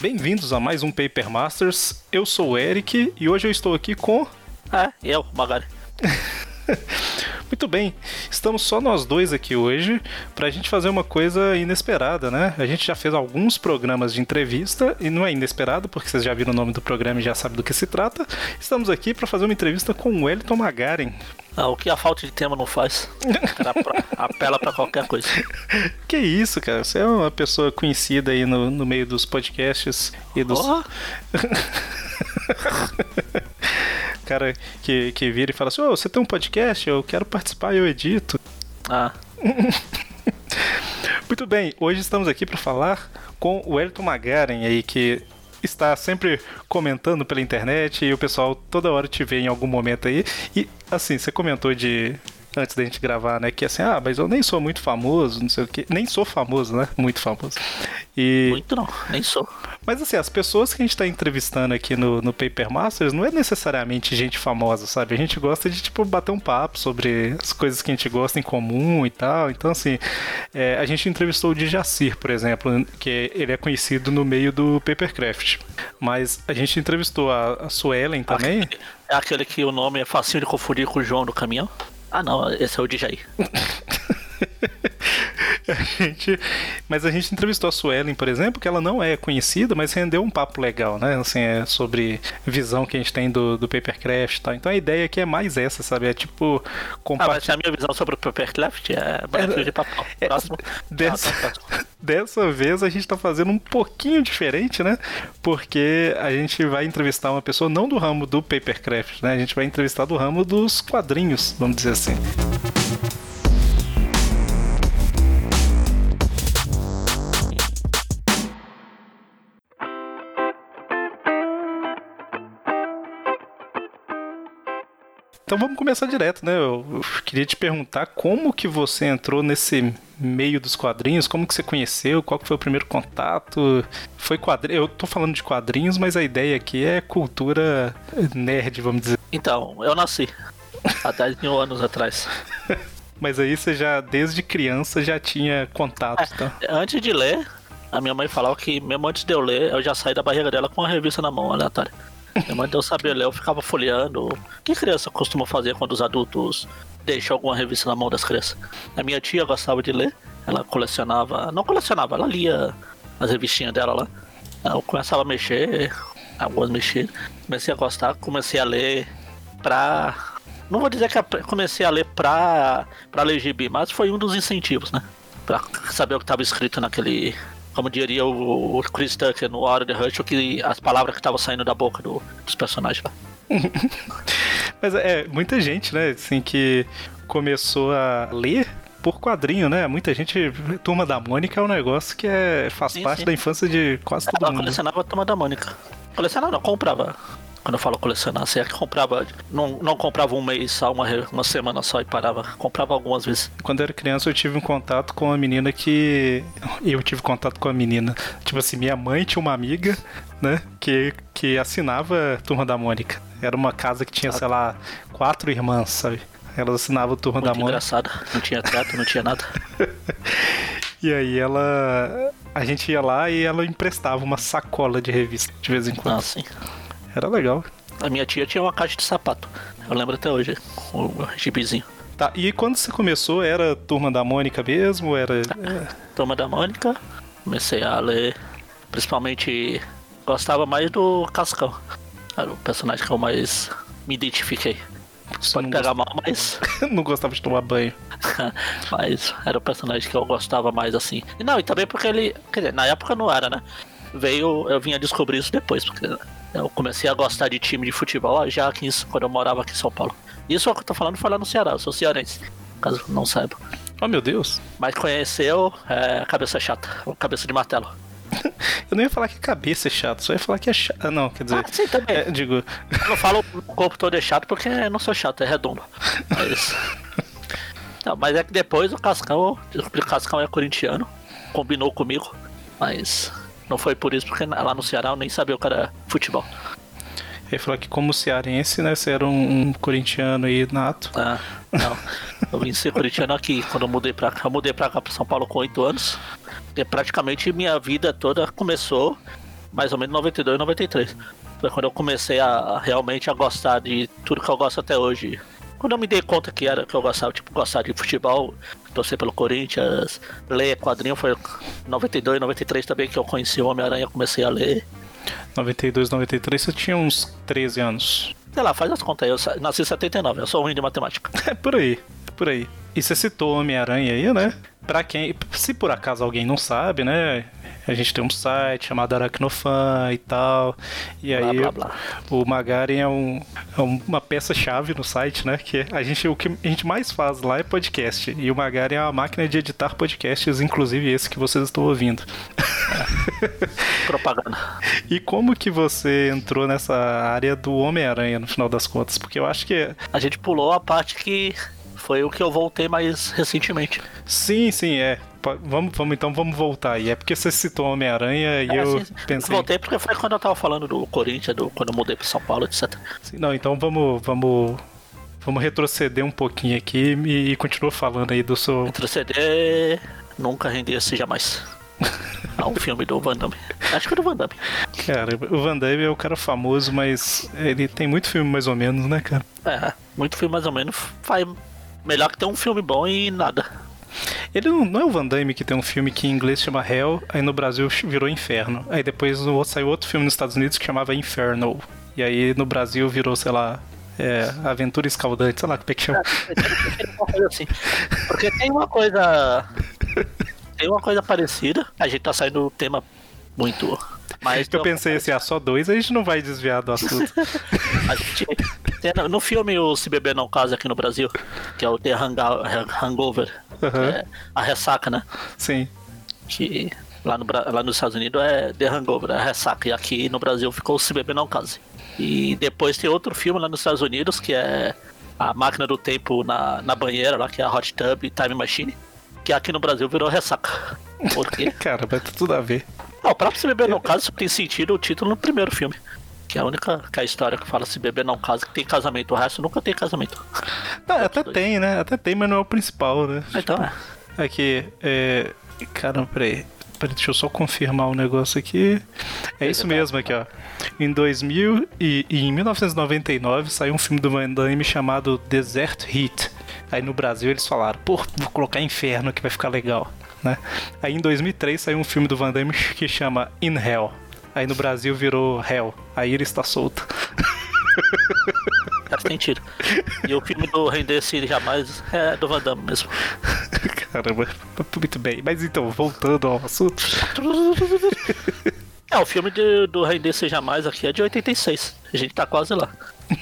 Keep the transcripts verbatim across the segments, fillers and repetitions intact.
Bem-vindos a mais um Paper Masters. Eu sou o Eric e hoje eu estou aqui com... É, eu, Magari. Muito bem, estamos só nós dois aqui hoje pra gente fazer uma coisa inesperada, né? A gente já fez alguns programas de entrevista e não é inesperado porque vocês já viram o nome do programa e já sabem do que se trata. Estamos aqui pra fazer uma entrevista com o Wellington Magaren. Ah, o que a falta de tema não faz? O cara apela pra qualquer coisa. Que isso, cara? Você é uma pessoa conhecida aí no, no meio dos podcasts e dos... Oh. cara que, que vira e fala assim, ô, oh, você tem um podcast? Eu quero participar, eu edito. Ah. Muito bem, hoje estamos aqui para falar com o Wellington Magaren aí, que está sempre comentando pela internet e o pessoal toda hora te vê em algum momento aí. E assim, você comentou de... antes da gente gravar, né, que assim, ah, mas eu nem sou muito famoso, não sei o que, nem sou famoso, né, muito famoso. E... muito não, nem sou. Mas assim, as pessoas que a gente tá entrevistando aqui no, no Paper Masters não é necessariamente gente famosa, sabe? A gente gosta de, tipo, bater um papo sobre as coisas que a gente gosta em comum e tal. Então, assim, é, a gente entrevistou o Djacir, por exemplo, que ele é conhecido no meio do Papercraft. Mas a gente entrevistou a, a Suelen também. Aquele, é aquele que o nome é facinho de confundir com o João do caminhão? Ah, não, esse é o Djair. A gente, mas a gente entrevistou a Suelen, por exemplo, que ela não é conhecida, mas rendeu um papo legal, né? Assim, é sobre visão que a gente tem do, do Papercraft e tal. Então a ideia aqui é mais essa, sabe? É tipo compartilhar. Ah, mas a minha visão sobre o Papercraft é barulho de papo. É, próximo. Dessa, ah, tá, dessa vez a gente tá fazendo um pouquinho diferente, né? Porque a gente vai entrevistar uma pessoa não do ramo do Papercraft, né? A gente vai entrevistar do ramo dos quadrinhos, vamos dizer assim. Então vamos começar direto, né? Eu, eu queria te perguntar como que você entrou nesse meio dos quadrinhos, como que você conheceu, qual que foi o primeiro contato? Foi quadrinho? Eu tô falando de quadrinhos, mas a ideia aqui é cultura nerd, vamos dizer. Então, eu nasci há dez mil anos atrás. Mas aí você já, desde criança, já tinha contato, é, tá? Antes de ler, a minha mãe falava que mesmo antes de eu ler, eu já saí da barriga dela com uma revista na mão, aleatória. Minha mãe não sabia ler, eu ficava folheando. O que criança costuma fazer quando os adultos deixam alguma revista na mão das crianças? A minha tia gostava de ler, ela colecionava, não colecionava, ela lia as revistinhas dela lá. Eu começava a mexer, algumas mexer, comecei a gostar, comecei a ler pra... Não vou dizer que comecei a ler pra, pra ler gibi, mas foi um dos incentivos, né? Pra saber o que estava escrito naquele... Como diria o, o Chris Tucker no Hora de Rush, que as palavras que estavam saindo da boca do, dos personagens lá. Mas é, muita gente, né, assim, que começou a ler por quadrinho, né? Muita gente... Turma da Mônica é um negócio que é, faz sim, parte sim. da infância de quase todo Ela mundo. Colecionava a Turma da Mônica. Colecionava não, comprava. Quando eu falo colecionar, você é que comprava, não, não comprava um mês só, uma, uma semana só e parava, comprava algumas vezes. Quando eu era criança eu tive um contato com uma menina que... Eu tive contato com a menina. Tipo assim, minha mãe tinha uma amiga, né, que, que assinava Turma da Mônica. Era uma casa que tinha, ah, sei lá, quatro irmãs, sabe? Elas assinavam Turma Muito da Mônica. Engraçado, não tinha teto, não tinha nada. E aí ela... A gente ia lá e ela emprestava uma sacola de revista de vez em quando. Ah, sim. Era legal. A minha tia tinha uma caixa de sapato. Eu lembro até hoje, o gibizinho. Tá, e quando você começou, era Turma da Mônica mesmo? Era... Turma da Mônica. Comecei a ler, principalmente, gostava mais do Cascão. Era o personagem que eu mais me identifiquei. Você Pode pegar gost... mal, mas... não gostava de tomar banho. Mas era o personagem que eu gostava mais, assim. E não, e também porque ele... Quer dizer, na época não era, né? Veio... Eu vim a descobrir isso depois, porque... Eu comecei a gostar de time de futebol já aqui, quando eu morava aqui em São Paulo. Isso é o que eu tô falando, foi lá no Ceará, eu sou cearense, caso não saiba. Oh, meu Deus. Mas conheceu, é, cabeça chata, cabeça de martelo. Eu não ia falar que cabeça é chato, só ia falar que é chato. Ah, não, quer dizer... Ah, sim, também. É, digo... Eu não falo o corpo todo é chato porque eu não sou chato, é redondo. Mas... não, mas é que depois o Cascão, o Cascão é corintiano, combinou comigo, mas... Não foi por isso, porque lá no Ceará eu nem sabia o que era futebol. Ele falou que como cearense, né, você era um, um corintiano aí nato. Ah, não. Eu vim ser corintiano aqui, quando eu mudei pra cá. Eu mudei pra cá, pra São Paulo com oito anos. E praticamente minha vida toda começou mais ou menos noventa e dois, noventa e três. Foi quando eu comecei a realmente a gostar de tudo que eu gosto até hoje. Quando eu me dei conta que era que eu gostava, tipo, gostar de futebol, torcer pelo Corinthians, ler quadrinho, foi noventa e dois, noventa e três também que eu conheci o Homem-Aranha, comecei a ler. noventa e dois, noventa e três, você tinha uns treze anos. Sei lá, faz as contas aí, eu nasci em setenta e nove, eu sou ruim de matemática. É por aí, por aí. E você citou Homem-Aranha aí, né? Pra quem, se por acaso alguém não sabe, né? A gente tem um site chamado Aracnofan e tal. E aí blá, blá, blá. O Magaren é, um, é uma peça-chave no site, né? Que a gente, o que a gente mais faz lá é podcast. E o Magaren é uma máquina de editar podcasts, inclusive esse que vocês estão ouvindo. É. Propaganda. E como que você entrou nessa área do Homem-Aranha no final das contas? Porque eu acho que... A gente pulou a parte que... Foi o que eu voltei mais recentemente. Sim, sim, é. Vamos, vamos, então vamos voltar aí. É porque você citou Homem-Aranha e é, eu sim, pensei... Voltei porque foi quando eu tava falando do Corinthians, do, quando eu mudei pra São Paulo, etcétera. Sim, não, então vamos, vamos, vamos retroceder um pouquinho aqui e, e continua falando aí do seu... Retroceder... Nunca rendesse jamais. É um filme do Van Damme. Acho que é do Van Damme. Cara, o Van Damme é o cara famoso, mas ele tem muito filme mais ou menos, né, cara? É, muito filme mais ou menos. Faz... Melhor que ter um filme bom e nada. Ele não, não é o Van Damme que tem um filme que em inglês chama Hell, aí no Brasil virou Inferno. Aí depois saiu outro filme nos Estados Unidos que chamava Inferno. E aí no Brasil virou, sei lá, é, Aventura Escaldante, sei lá como é que chama. É, assim. Porque tem uma coisa. Tem uma coisa parecida. A gente tá saindo do tema muito. Mas eu pensei assim, ah, só dois, a gente não vai desviar do assunto. A gente, tem, no filme o Se Beber Não Casa aqui no Brasil, que é o The Hangover, uhum. É a ressaca, né? Sim. Que lá, no, lá nos Estados Unidos é The Hangover, é a ressaca, e aqui no Brasil ficou o Se Beber Não Case. E depois tem outro filme lá nos Estados Unidos, que é a máquina do tempo na, na banheira, lá, que é a Hot Tub Time Machine, que aqui no Brasil virou ressaca. Por quê? Cara, vai ter tudo a ver. Não, o próprio Se Beber Não Casa só tem sentido o título no primeiro filme. Que é a única que é a história que fala Se Beber Não Casa, que tem casamento. O resto nunca tem casamento. Não, até tem, né? Até tem, mas não é o principal, né? Então é. Aqui, é... Caramba, peraí. Peraí, deixa eu só confirmar um negócio aqui. É isso mesmo aqui, ó. Em dois mil e, e em mil novecentos e noventa e nove saiu um filme do Van Damme chamado Desert Heat. Aí no Brasil eles falaram, pô, vou colocar Inferno que vai ficar legal, né? Aí em dois mil e três saiu um filme do Van Damme que chama In Hell. Aí no Brasil virou Hell. Aí ele está solto. Faz sentido. E o filme do Render-se Jamais é do Van Damme mesmo. Caramba, muito bem. Mas então, voltando ao assunto. É, o filme de, do Render-se Jamais aqui é de oitenta e seis. A gente tá quase lá.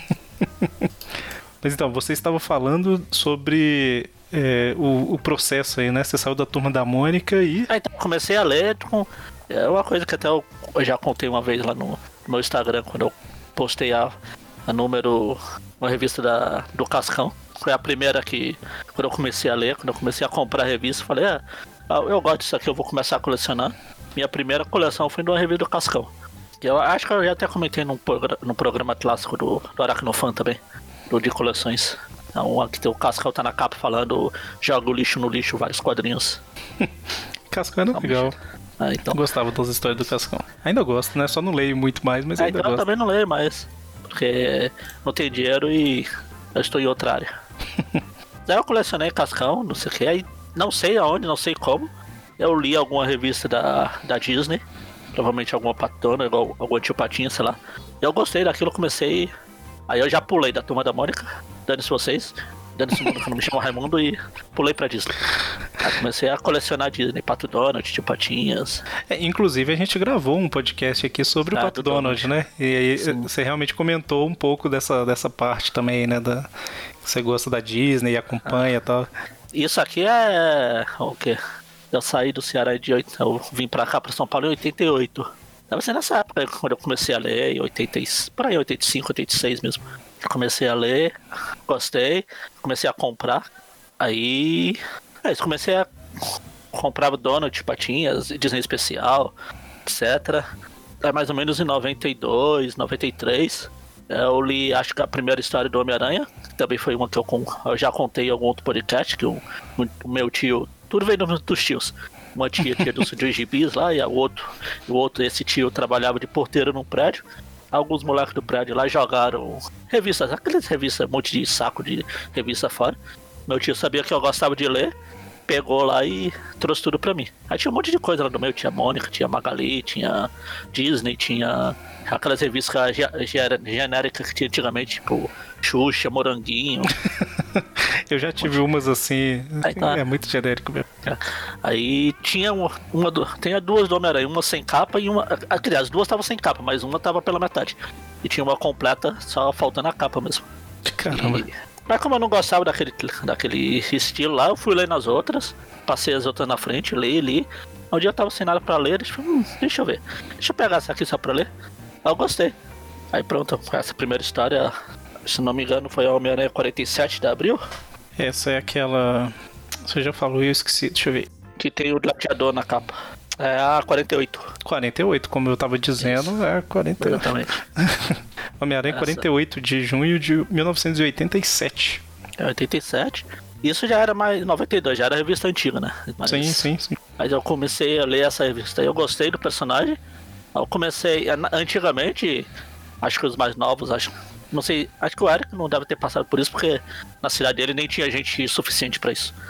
Mas então, você estava falando sobre é, o, o processo aí, né? Você saiu da Turma da Mônica e... Aí então, comecei a ler com... É uma coisa que até eu, eu já contei uma vez lá no, no meu Instagram, quando eu postei a, a número... Uma revista da, do Cascão. Foi a primeira que... Quando eu comecei a ler, quando eu comecei a comprar a revista, falei, é, eu gosto disso aqui, eu vou começar a colecionar. Minha primeira coleção foi de uma revista do Cascão. Que eu acho que eu já até comentei num, num programa clássico do, do Aracnofan também. Do de coleções. Então, aqui tem o Cascão tá na capa falando joga o lixo no lixo, vários quadrinhos. Cascão era legal. Ah, então. Eu gostava das histórias do Cascão. Ainda gosto, né? Só não leio muito mais, mas é, ainda então gosto. Eu também não leio mais. Porque não tenho dinheiro e eu estou em outra área. Daí eu colecionei Cascão, não sei o que. Aí não sei aonde, não sei como. Eu li alguma revista da, da Disney. Provavelmente alguma patona, igual alguma tio Patinha, sei lá. Eu gostei daquilo, comecei. Aí eu já pulei da Turma da Mônica, dane-se vocês, dane-se o mundo que não me chama Raimundo, e pulei pra Disney. Aí comecei a colecionar Disney, Pato Donald, Tio Patinhas. É, inclusive a gente gravou um podcast aqui sobre ah, o Pato Donald, Donald, né? E aí Sim. Você realmente comentou um pouco dessa, dessa parte também, né? Da, que você gosta da Disney e acompanha e ah. tal. Isso aqui é... o quê? Eu saí do Ceará de oito, eu vim pra cá, pra São Paulo em oitenta e oito. Deve ser nessa época, quando eu comecei a ler, em oitenta, por aí, oitenta e cinco, oitenta e seis mesmo. Comecei a ler, gostei, comecei a comprar. Aí, é isso, comecei a comprar Donald, Patinhas, Disney Especial, etcétera. É mais ou menos em noventa e dois, noventa e três. Eu li, acho que a primeira história do Homem-Aranha, que também foi uma que eu, eu já contei em algum outro podcast, que o, o meu tio, tudo veio dos tios. uma tia tinha dos de gibis lá, e o outro, o outro, esse tio, trabalhava de porteiro num prédio. Alguns moleques do prédio lá jogaram revistas, aquelas revistas, um monte de saco de revista fora. Meu tio sabia que eu gostava de ler, pegou lá e trouxe tudo pra mim. Aí tinha um monte de coisa lá no meio, tinha Mônica, tinha Magali, tinha Disney, tinha aquelas revistas genéricas que tinha antigamente, tipo Xuxa, Moranguinho. Eu já tive umas assim, Aí tá. É muito genérico mesmo. Aí tinha uma, uma do, tem duas do Homem-Aranha, uma sem capa e uma. Aliás, as duas estavam sem capa, mas uma tava pela metade. E tinha uma completa, só faltando a capa mesmo. Caramba. E, mas como eu não gostava daquele, daquele estilo lá, eu fui ler nas outras, passei as outras na frente, li, li. Um dia eu tava sem nada pra ler, deixa, hum, deixa eu ver. Deixa eu pegar essa aqui só pra ler. Aí eu gostei. Aí pronto, essa primeira história, se não me engano, foi a Homem-Aranha quarenta e sete de abril. Essa é aquela. Você já falou, eu esqueci, deixa eu ver. Que tem o gladiador na capa. É a quarenta e oito. quarenta e oito, como eu tava dizendo, isso. É quarenta e oito. Exatamente. Homem-Aranha quarenta e oito de junho de mil novecentos e oitenta e sete. É oitenta e sete. Isso já era mais noventa e dois, já era revista antiga, né? Mas, sim, sim, sim. Mas eu comecei a ler essa revista e eu gostei do personagem. Eu comecei, antigamente, acho que os mais novos, acho, não sei, acho que o Eric não deve ter passado por isso, porque na cidade dele nem tinha gente suficiente pra isso.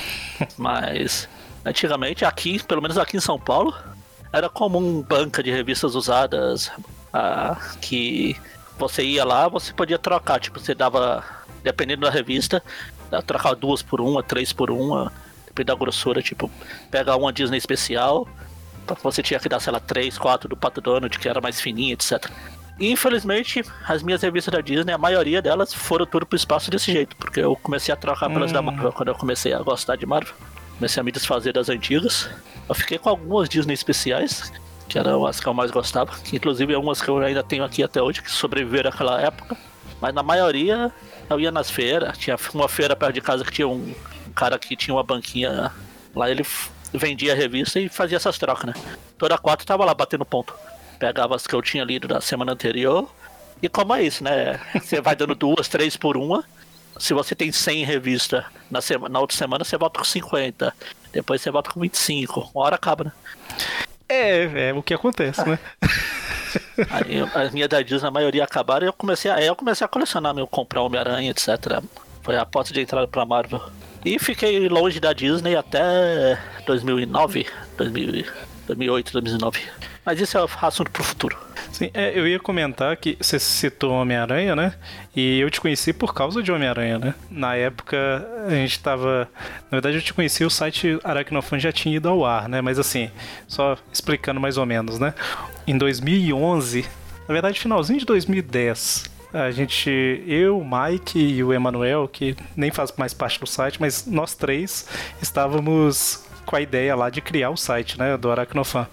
Mas, antigamente, aqui, pelo menos aqui em São Paulo, era comum banca de revistas usadas, ah, que você ia lá, você podia trocar, tipo, você dava, dependendo da revista, trocar duas por uma, três por uma, dependendo da grossura, tipo, pegar uma Disney especial, você tinha que dar, sei lá, três, quatro do Pato Donald, que era mais fininha, etcétera. E infelizmente, as minhas revistas da Disney, a maioria delas foram tudo pro espaço desse jeito, porque eu comecei a trocar pelas hum. da Marvel quando eu comecei a gostar de Marvel. Comecei a me desfazer das antigas. Eu fiquei com algumas Disney especiais, que eram as que eu mais gostava, que inclusive é umas que eu ainda tenho aqui até hoje, que sobreviveram àquela época. Mas na maioria, eu ia nas feiras, tinha uma feira perto de casa que tinha um, um cara que tinha uma banquinha lá, ele vendia a revista e fazia essas trocas, né? Toda quarta tava lá batendo ponto. Pegava as que eu tinha lido da semana anterior. E como é isso, né? Você vai dando duas, três por uma. Se você tem cem revistas na, sema, na outra semana, você volta com cinquenta. Depois você volta com vinte e cinco. Uma hora acaba, né? É, é o que acontece, ah. né? Aí as minhas da Disney, a maioria acabaram e eu comecei a, aí eu comecei a colecionar, meu, comprar Homem-Aranha, etcétera. Foi a porta de entrada pra Marvel. E fiquei longe da Disney até dois mil e nove, dois mil, dois mil e oito, dois mil e nove. Mas isso é assunto pro futuro. Sim, é, eu ia comentar que você citou Homem-Aranha, né? E eu te conheci por causa de Homem-Aranha, né? Na época a gente tava... Na verdade eu te conheci, o site Aracnofan já tinha ido ao ar, né? Mas assim, só explicando mais ou menos, né? Em dois mil e onze, na verdade finalzinho de dois mil e dez... A gente, eu, o Mike e o Emanuel, que nem faz mais parte do site, mas nós três estávamos com a ideia lá de criar o site, né, do Aracnofan.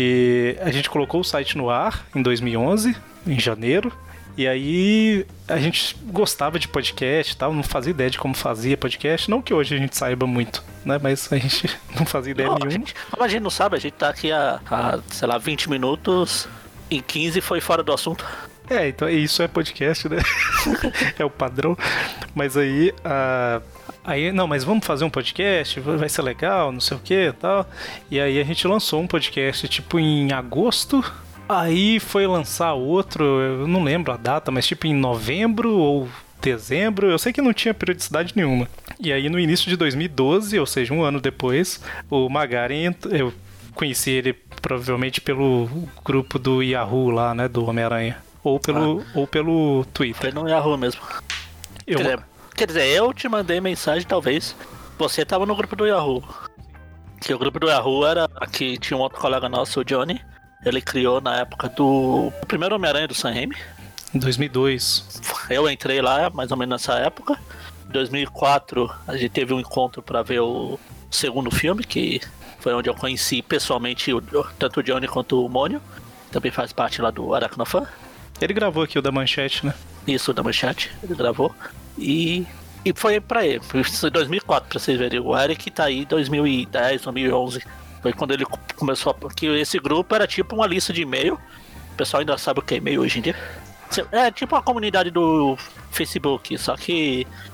E a gente colocou o site no ar em dois mil e onze, em janeiro, e aí a gente gostava de podcast e tal, não fazia ideia de como fazia podcast, não que hoje a gente saiba muito, né, mas a gente não fazia ideia não, nenhuma. A gente, como a gente não sabe, a gente tá aqui há, há, sei lá, vinte minutos, em quinze foi fora do assunto. É, então isso é podcast, né? É o padrão. Mas aí, uh, aí, não, mas vamos fazer um podcast, vai ser legal, não sei o que e tal. E aí a gente lançou um podcast, tipo, em agosto. Aí foi lançar outro, eu não lembro a data, mas tipo em novembro ou dezembro. Eu sei que não tinha periodicidade nenhuma. E aí no início de dois mil e doze, ou seja, um ano depois, o Magaren, eu conheci ele provavelmente pelo grupo do Yahoo lá, né, do Homem-Aranha. Ou pelo, ah. ou pelo Twitter. Foi no Yahoo mesmo. Eu... Quer, dizer, quer dizer, eu te mandei mensagem, talvez. Você tava no grupo do Yahoo. Que o grupo do Yahoo era... Aqui tinha um outro colega nosso, o Johnny. Ele criou na época do... O primeiro Homem-Aranha do Sam Raimi. Em dois mil e dois. Eu entrei lá, mais ou menos nessa época. Em dois mil e quatro, a gente teve um encontro pra ver o segundo filme, que foi onde eu conheci pessoalmente o, tanto o Johnny quanto o Mônio. Também faz parte lá do Aracnofan. Ele gravou aqui o da Manchete, né? Isso, o da Manchete, ele gravou. E, e foi pra ele, foi em dois mil e quatro, pra vocês verem. O Eric tá aí em dois mil e dez, dois mil e onze. Foi quando ele começou a... Porque esse grupo era tipo uma lista de e-mail. O pessoal ainda sabe o que é e-mail hoje em dia. É tipo a comunidade do Facebook, só que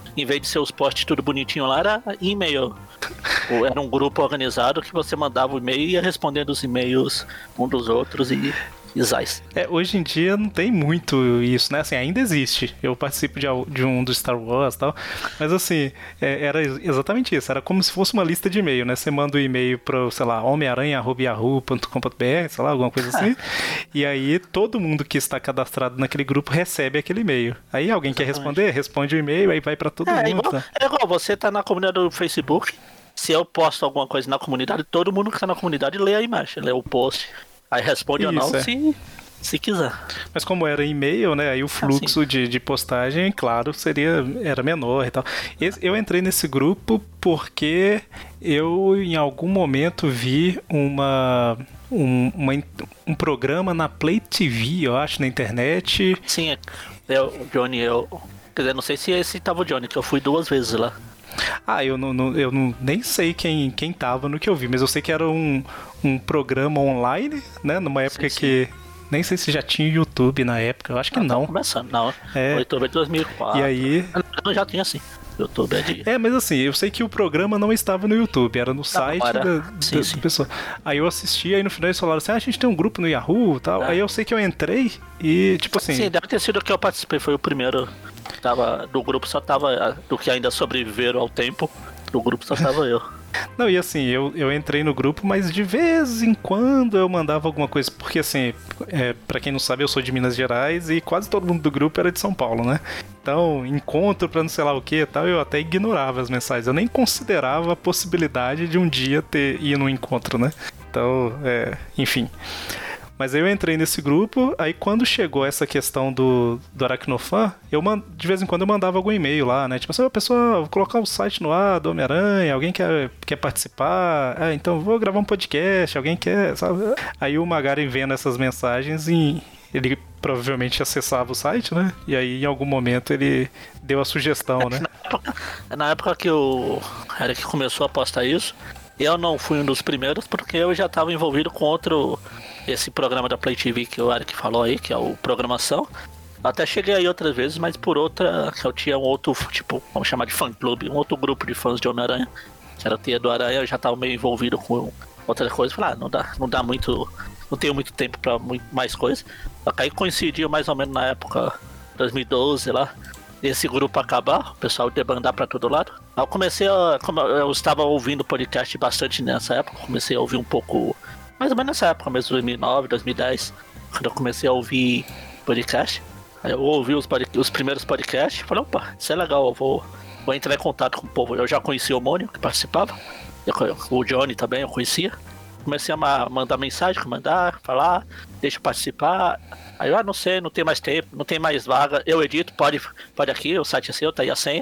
em vez de ser os posts tudo bonitinho lá, era e-mail. Ou era um grupo organizado que você mandava o e-mail e ia respondendo os e-mails um dos outros e... Isais. É, hoje em dia não tem muito isso, né? Assim, ainda existe. Eu participo de, de um do Star Wars e tal. Mas assim, é, era exatamente isso. Era como se fosse uma lista de e-mail, né? Você manda o um e-mail para, sei lá, homem-aranha arroba yahoo ponto com ponto br, sei lá, alguma coisa assim. E aí todo mundo que está cadastrado naquele grupo recebe aquele e-mail. Aí alguém exatamente. Quer responder, responde o e-mail, aí vai para todo é, mundo. É igual, tá? é igual, você tá na comunidade do Facebook. Se eu posto alguma coisa na comunidade, todo mundo que tá na comunidade lê a imagem, lê o post. Aí responde Isso, ou não, é. se, se quiser. Mas como era e-mail, né? Aí o fluxo ah, de, de postagem, claro, seria, era menor e tal. Esse, eu entrei nesse grupo porque eu, em algum momento, vi uma, um, uma, um programa na Play T V, eu acho, na internet. Sim, eu, Johnny, eu... Quer dizer, não sei se esse tava o Johnny, que eu fui duas vezes lá. Ah, eu, não, não, eu não, nem sei quem, quem tava no que eu vi, mas eu sei que era um, um programa online, né? Numa época sim, sim. que... Nem sei se já tinha YouTube na época, eu acho que não. Não, começando, não. É. O YouTube é de dois mil e quatro. E aí... Não, já tinha sim. YouTube é de... É, mas assim, eu sei que o programa não estava no YouTube, era no não, site era... da, sim, da, sim. da pessoa. Aí eu assisti, aí no final eles falaram assim, ah, a gente tem um grupo no Yahoo e tal. É. Aí eu sei que eu entrei e, tipo assim... Sim, deve ter sido que eu participei, foi o primeiro... Tava, do grupo só tava, do que ainda sobreviveram ao tempo, do grupo só tava eu. Não, e assim, eu, eu entrei no grupo, mas de vez em quando eu mandava alguma coisa, porque assim, é, pra quem não sabe, eu sou de Minas Gerais e quase todo mundo do grupo era de São Paulo, né? Então, encontro pra não sei lá o que e tal, eu até ignorava as mensagens, eu nem considerava a possibilidade de um dia ter, ir num encontro, né? Então, é, enfim... Mas aí eu entrei nesse grupo, aí quando chegou essa questão do, do Aracnofan, eu mand... de vez em quando eu mandava algum e-mail lá, né? Tipo assim, oh, pessoal, vou colocar o site no ar do Homem-Aranha, alguém quer, quer participar? Ah, então vou gravar um podcast, alguém quer, sabe? Aí o Magaren vendo essas mensagens e ele provavelmente acessava o site, né? E aí em algum momento ele deu a sugestão, né? Na época, na época que o Eric começou a postar isso, eu não fui um dos primeiros porque eu já estava envolvido com outro... Esse programa da Play T V que o Eric falou aí, que é o Programação. Até cheguei aí outras vezes, mas por outra, que eu tinha um outro, tipo, vamos chamar de fã-clube, um outro grupo de fãs de Homem-Aranha, que era o Tia do Aranha, eu já tava meio envolvido com outra coisa. Falei, ah, não dá, não dá muito, não tenho muito tempo pra muito, mais coisa. Aí coincidiu mais ou menos na época, dois mil e doze lá, esse grupo acabar, o pessoal debandar pra todo lado. Aí eu comecei a, como eu estava ouvindo podcast bastante nessa época, comecei a ouvir um pouco... Mais ou menos nessa época mesmo, dois mil e nove, dois mil e dez, quando eu comecei a ouvir podcast. Aí eu ouvi os, os primeiros podcasts e falei, opa, isso é legal, eu vou, vou entrar em contato com o povo. Eu já conhecia o Mônio, que participava, eu, o Johnny também eu conhecia. Comecei a mandar mensagem, mandar, falar, deixa eu participar. Aí eu, ah, não sei, não tem mais tempo, não tem mais vaga, eu edito, pode, pode aqui, o site é seu, tá aí a senha.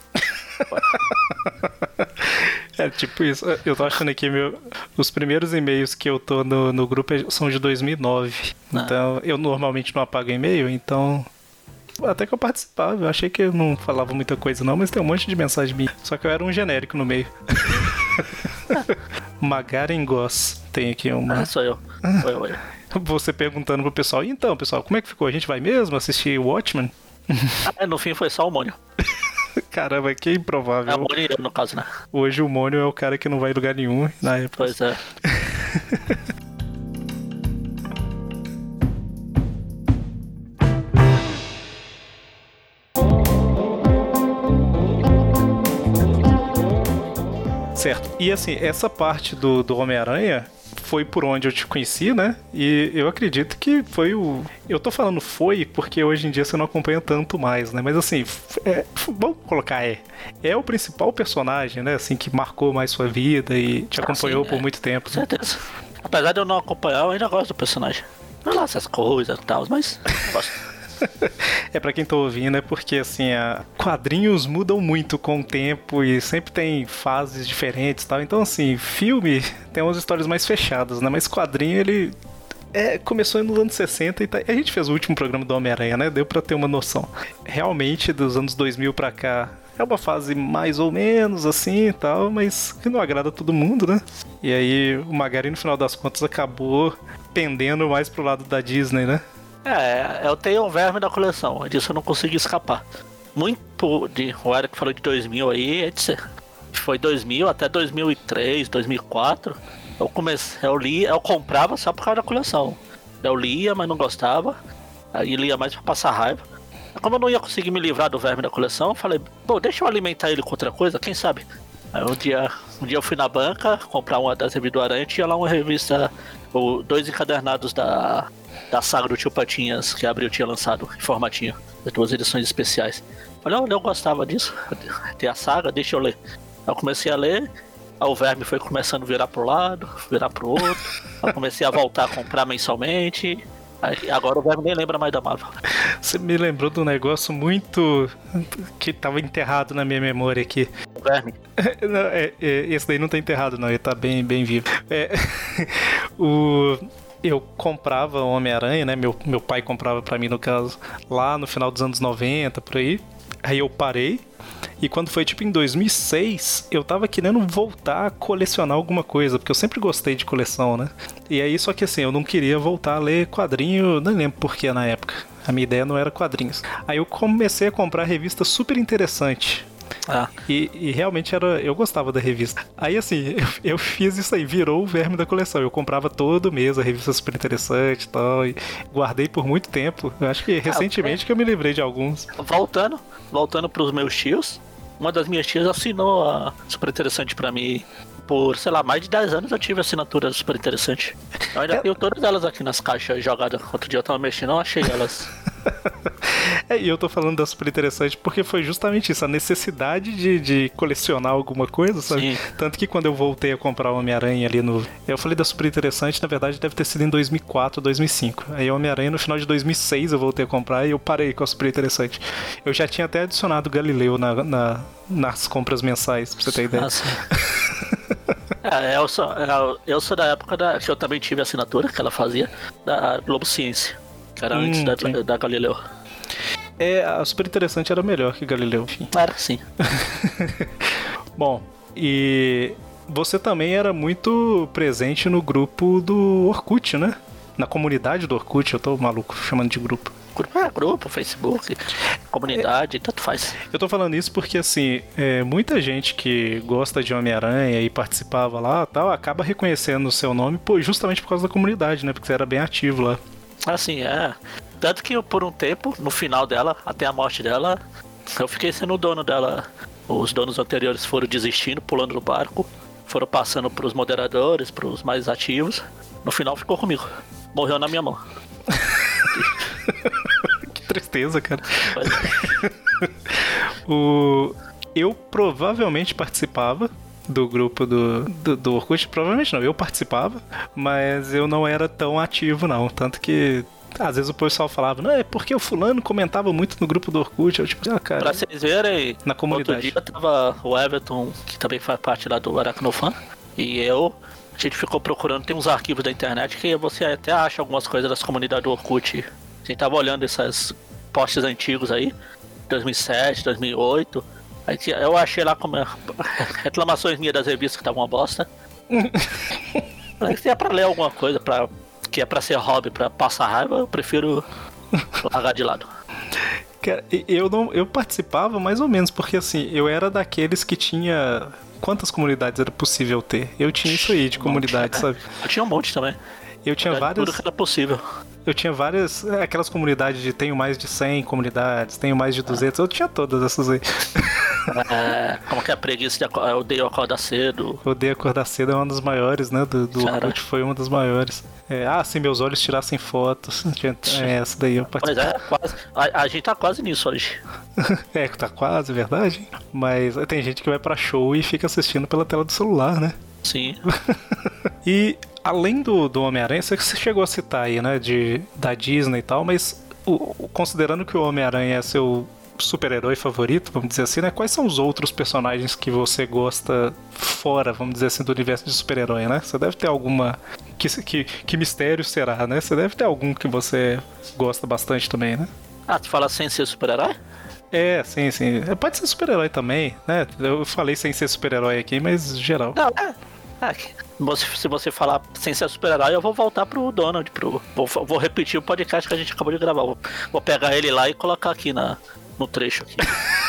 É tipo isso, eu tô achando aqui meu, os primeiros e-mails que eu tô no, no grupo são de dois mil e nove. Ah. Então eu normalmente não apago e-mail, então até que eu participava, eu achei que eu não falava muita coisa não, mas tem um monte de mensagem minha, só que eu era um genérico no meio. Magaren Goss, tem aqui uma... Ah, sou eu. Oi, oi. Você perguntando pro pessoal, então pessoal, como é que ficou? A gente vai mesmo assistir Watchmen? Ah, no fim foi só o Mônio. Caramba, que improvável. É o Mônio, no caso, né? Hoje o Mônio é o cara que não vai em lugar nenhum na época. Pois é. Certo. E assim, essa parte do, do Homem-Aranha foi por onde eu te conheci, né? E eu acredito que foi o... Eu tô falando foi porque hoje em dia você não acompanha tanto mais, né? Mas assim, é... vamos colocar é. É o principal personagem, né? Assim, que marcou mais sua vida e te acompanhou ah, sim, por é. muito tempo. Com certeza. Apesar de eu não acompanhar, eu ainda gosto do personagem. Não lá essas coisas e tal, mas eu gosto. É pra quem tá ouvindo, é porque assim, a... quadrinhos mudam muito com o tempo e sempre tem fases diferentes e tal. Então assim, filme tem umas histórias mais fechadas, né? Mas quadrinho, ele é, começou nos anos sessenta e tá... a gente fez o último programa do Homem-Aranha, né? Deu pra ter uma noção. Realmente, dos anos dois mil pra cá, é uma fase mais ou menos assim e tal, mas que não agrada todo mundo, né? E aí o Magaren, no final das contas, acabou pendendo mais pro lado da Disney, né? É, eu tenho um verme da coleção, disso eu não consegui escapar. muito de. O Eric falou de dois mil aí, foi dois mil até dois mil e três, dois mil e quatro. Eu comecei, eu lia, eu comprava só por causa da coleção. Eu lia, mas não gostava. Aí lia mais pra passar raiva. Como eu não ia conseguir me livrar do verme da coleção, eu falei, pô, deixa eu alimentar ele com outra coisa, quem sabe? Aí um dia, um dia eu fui na banca comprar uma das revistas do Aranha, tinha lá uma revista, o, dois encadernados da, da saga do Tio Patinhas, que a Abril tinha lançado em formatinho, as duas edições especiais. Falei, olha, eu gostava disso, tem a saga, deixa eu ler. Aí eu comecei a ler, aí o verme foi começando a virar pro lado, virar pro outro, aí eu comecei a voltar a comprar mensalmente. Agora o verme nem lembra mais da Marvel. Você me lembrou de um negócio muito... que tava enterrado na minha memória aqui. O verme? Não, é, é, esse daí não tá enterrado não, ele tá bem, bem vivo. É, o... Eu comprava Homem-Aranha, né? Meu, meu pai comprava pra mim, no caso, lá no final dos anos noventa, por aí. Aí eu parei. E quando foi tipo em dois mil e seis, eu tava querendo voltar a colecionar alguma coisa, porque eu sempre gostei de coleção, né? E aí, só que assim, eu não queria voltar a ler quadrinho, não lembro por que na época. A minha ideia não era quadrinhos. Aí eu comecei a comprar revista super interessante. Ah. E, e realmente era, eu gostava da revista. Aí assim, eu, eu fiz isso aí, virou o verme da coleção. Eu comprava todo mês a revista super interessante e tal, e guardei por muito tempo. Eu acho que recentemente ah, que eu me livrei de alguns. Voltando, voltando pros meus tios, uma das minhas tias assinou a super interessante pra mim. Por, sei lá, mais de dez anos eu tive assinatura super interessante. Eu ainda é... tenho todas elas aqui nas caixas jogadas. Outro dia eu tava mexendo, não achei elas. É, e eu tô falando da super interessante porque foi justamente isso, a necessidade de, de colecionar alguma coisa, sabe? Sim. Tanto que quando eu voltei a comprar o Homem-Aranha ali no... Eu falei da super interessante, na verdade deve ter sido em dois mil e quatro, dois mil e cinco. Aí o Homem-Aranha no final de dois mil e seis eu voltei a comprar e eu parei com a super interessante. Eu já tinha até adicionado o Galileu na, na, nas compras mensais, pra você ter ideia. Nossa. É, eu sou, eu sou da época da, que eu também tive a assinatura que ela fazia, da Globo Ciência, que era hum, antes da, da Galileu. É, a super interessante era melhor que Galileu, enfim. Era, sim. Bom, e você também era muito presente no grupo do Orkut, né? Na comunidade do Orkut, eu tô maluco chamando de grupo. Grupo, é, grupo, Facebook, comunidade, é, tanto faz. Eu tô falando isso porque, assim, é, muita gente que gosta de Homem-Aranha e participava lá tal, acaba reconhecendo o seu nome pô, justamente por causa da comunidade, né? Porque você era bem ativo lá. Assim, é. Tanto que eu, por um tempo, no final dela, até a morte dela, eu fiquei sendo o dono dela. Os donos anteriores foram desistindo, pulando do barco, foram passando pros moderadores, pros mais ativos. No final ficou comigo. Morreu na minha mão. Que tristeza, cara. o... Eu provavelmente participava do grupo do, do, do Orkut. Provavelmente não, eu participava, mas eu não era tão ativo não. Tanto que às vezes o pessoal falava, não, é porque o fulano comentava muito no grupo do Orkut. Eu tipo, ah, cara. Pra vocês verem, na comunidade. Outro dia tava o Everton, que também faz parte lá do Aracnofan, e eu. A gente ficou procurando, tem uns arquivos da internet que você até acha algumas coisas das comunidades do Orkut. A gente tava olhando esses posts antigos aí, dois mil e sete, dois mil e oito. Aí eu achei lá como reclamações minhas das revistas que estavam uma bosta. Se é pra ler alguma coisa pra, que é pra ser hobby, pra passar raiva, eu prefiro largar de lado. Cara, eu, não, eu participava mais ou menos, porque assim, eu era daqueles que tinha... Quantas comunidades era possível ter? Eu tinha isso aí de um comunidade, monte, sabe? Eu tinha um monte também. Eu tinha várias... Tudo que era possível. Eu tinha várias... Aquelas comunidades de tenho mais de cem comunidades, tenho mais de duzentas, ah. Eu tinha todas essas aí. É, como que é a preguiça de eu odeio acordar cedo. Eu odeio acordar cedo é uma das maiores, né? Do, do Orkut foi uma das maiores. É, ah, se meus olhos tirassem fotos. É, essa daí eu participei. Pois é, quase. A, a gente tá quase nisso hoje. É, tá quase, é verdade. Mas tem gente que vai pra show e fica assistindo pela tela do celular, né? Sim. E além do, do Homem-Aranha, você chegou a citar aí, né? De, da Disney e tal, mas o, considerando que o Homem-Aranha é seu super-herói favorito, vamos dizer assim, né? Quais são os outros personagens que você gosta fora, vamos dizer assim, do universo de super-herói, né? Você deve ter alguma... Que, que, que mistério será, né? Você deve ter algum que você gosta bastante também, né? Ah, tu fala sem ser super-herói? É, sim, sim. Pode ser super-herói também, né? Eu falei sem ser super-herói aqui, mas geral. Não, é... é. Se você falar sem ser super-herói, eu vou voltar pro Donald, pro... Vou, vou repetir o podcast que a gente acabou de gravar. Vou, vou pegar ele lá e colocar aqui na... no trecho aqui.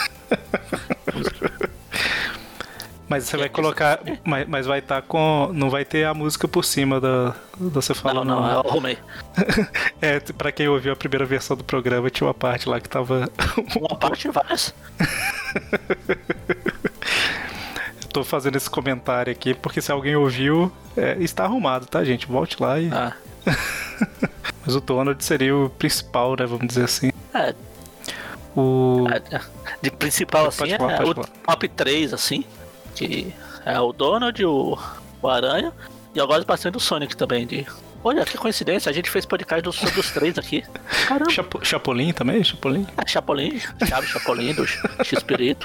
Mas você vai colocar. Mas, mas vai estar tá com. Não vai ter a música por cima da, da você falando. Não, não, eu arrumei. É, pra quem ouviu a primeira versão do programa, tinha uma parte lá que tava. Uma parte várias. Tô fazendo esse comentário aqui porque se alguém ouviu, é, está arrumado, tá, gente? Volte lá e. Ah. Mas o Donald seria o principal, né? Vamos dizer assim. É. O. De principal, assim, pode falar, é pode o falar. top três, assim. Que é o Donald, o, o Aranha. E eu gosto bastante do Sonic também. De... Olha, que coincidência, a gente fez podcast do, sobre os três aqui. Caramba. Chapo, Chapolin também? Chapolin? É, Chapolin, Chave Chapolin, do X-Pirito.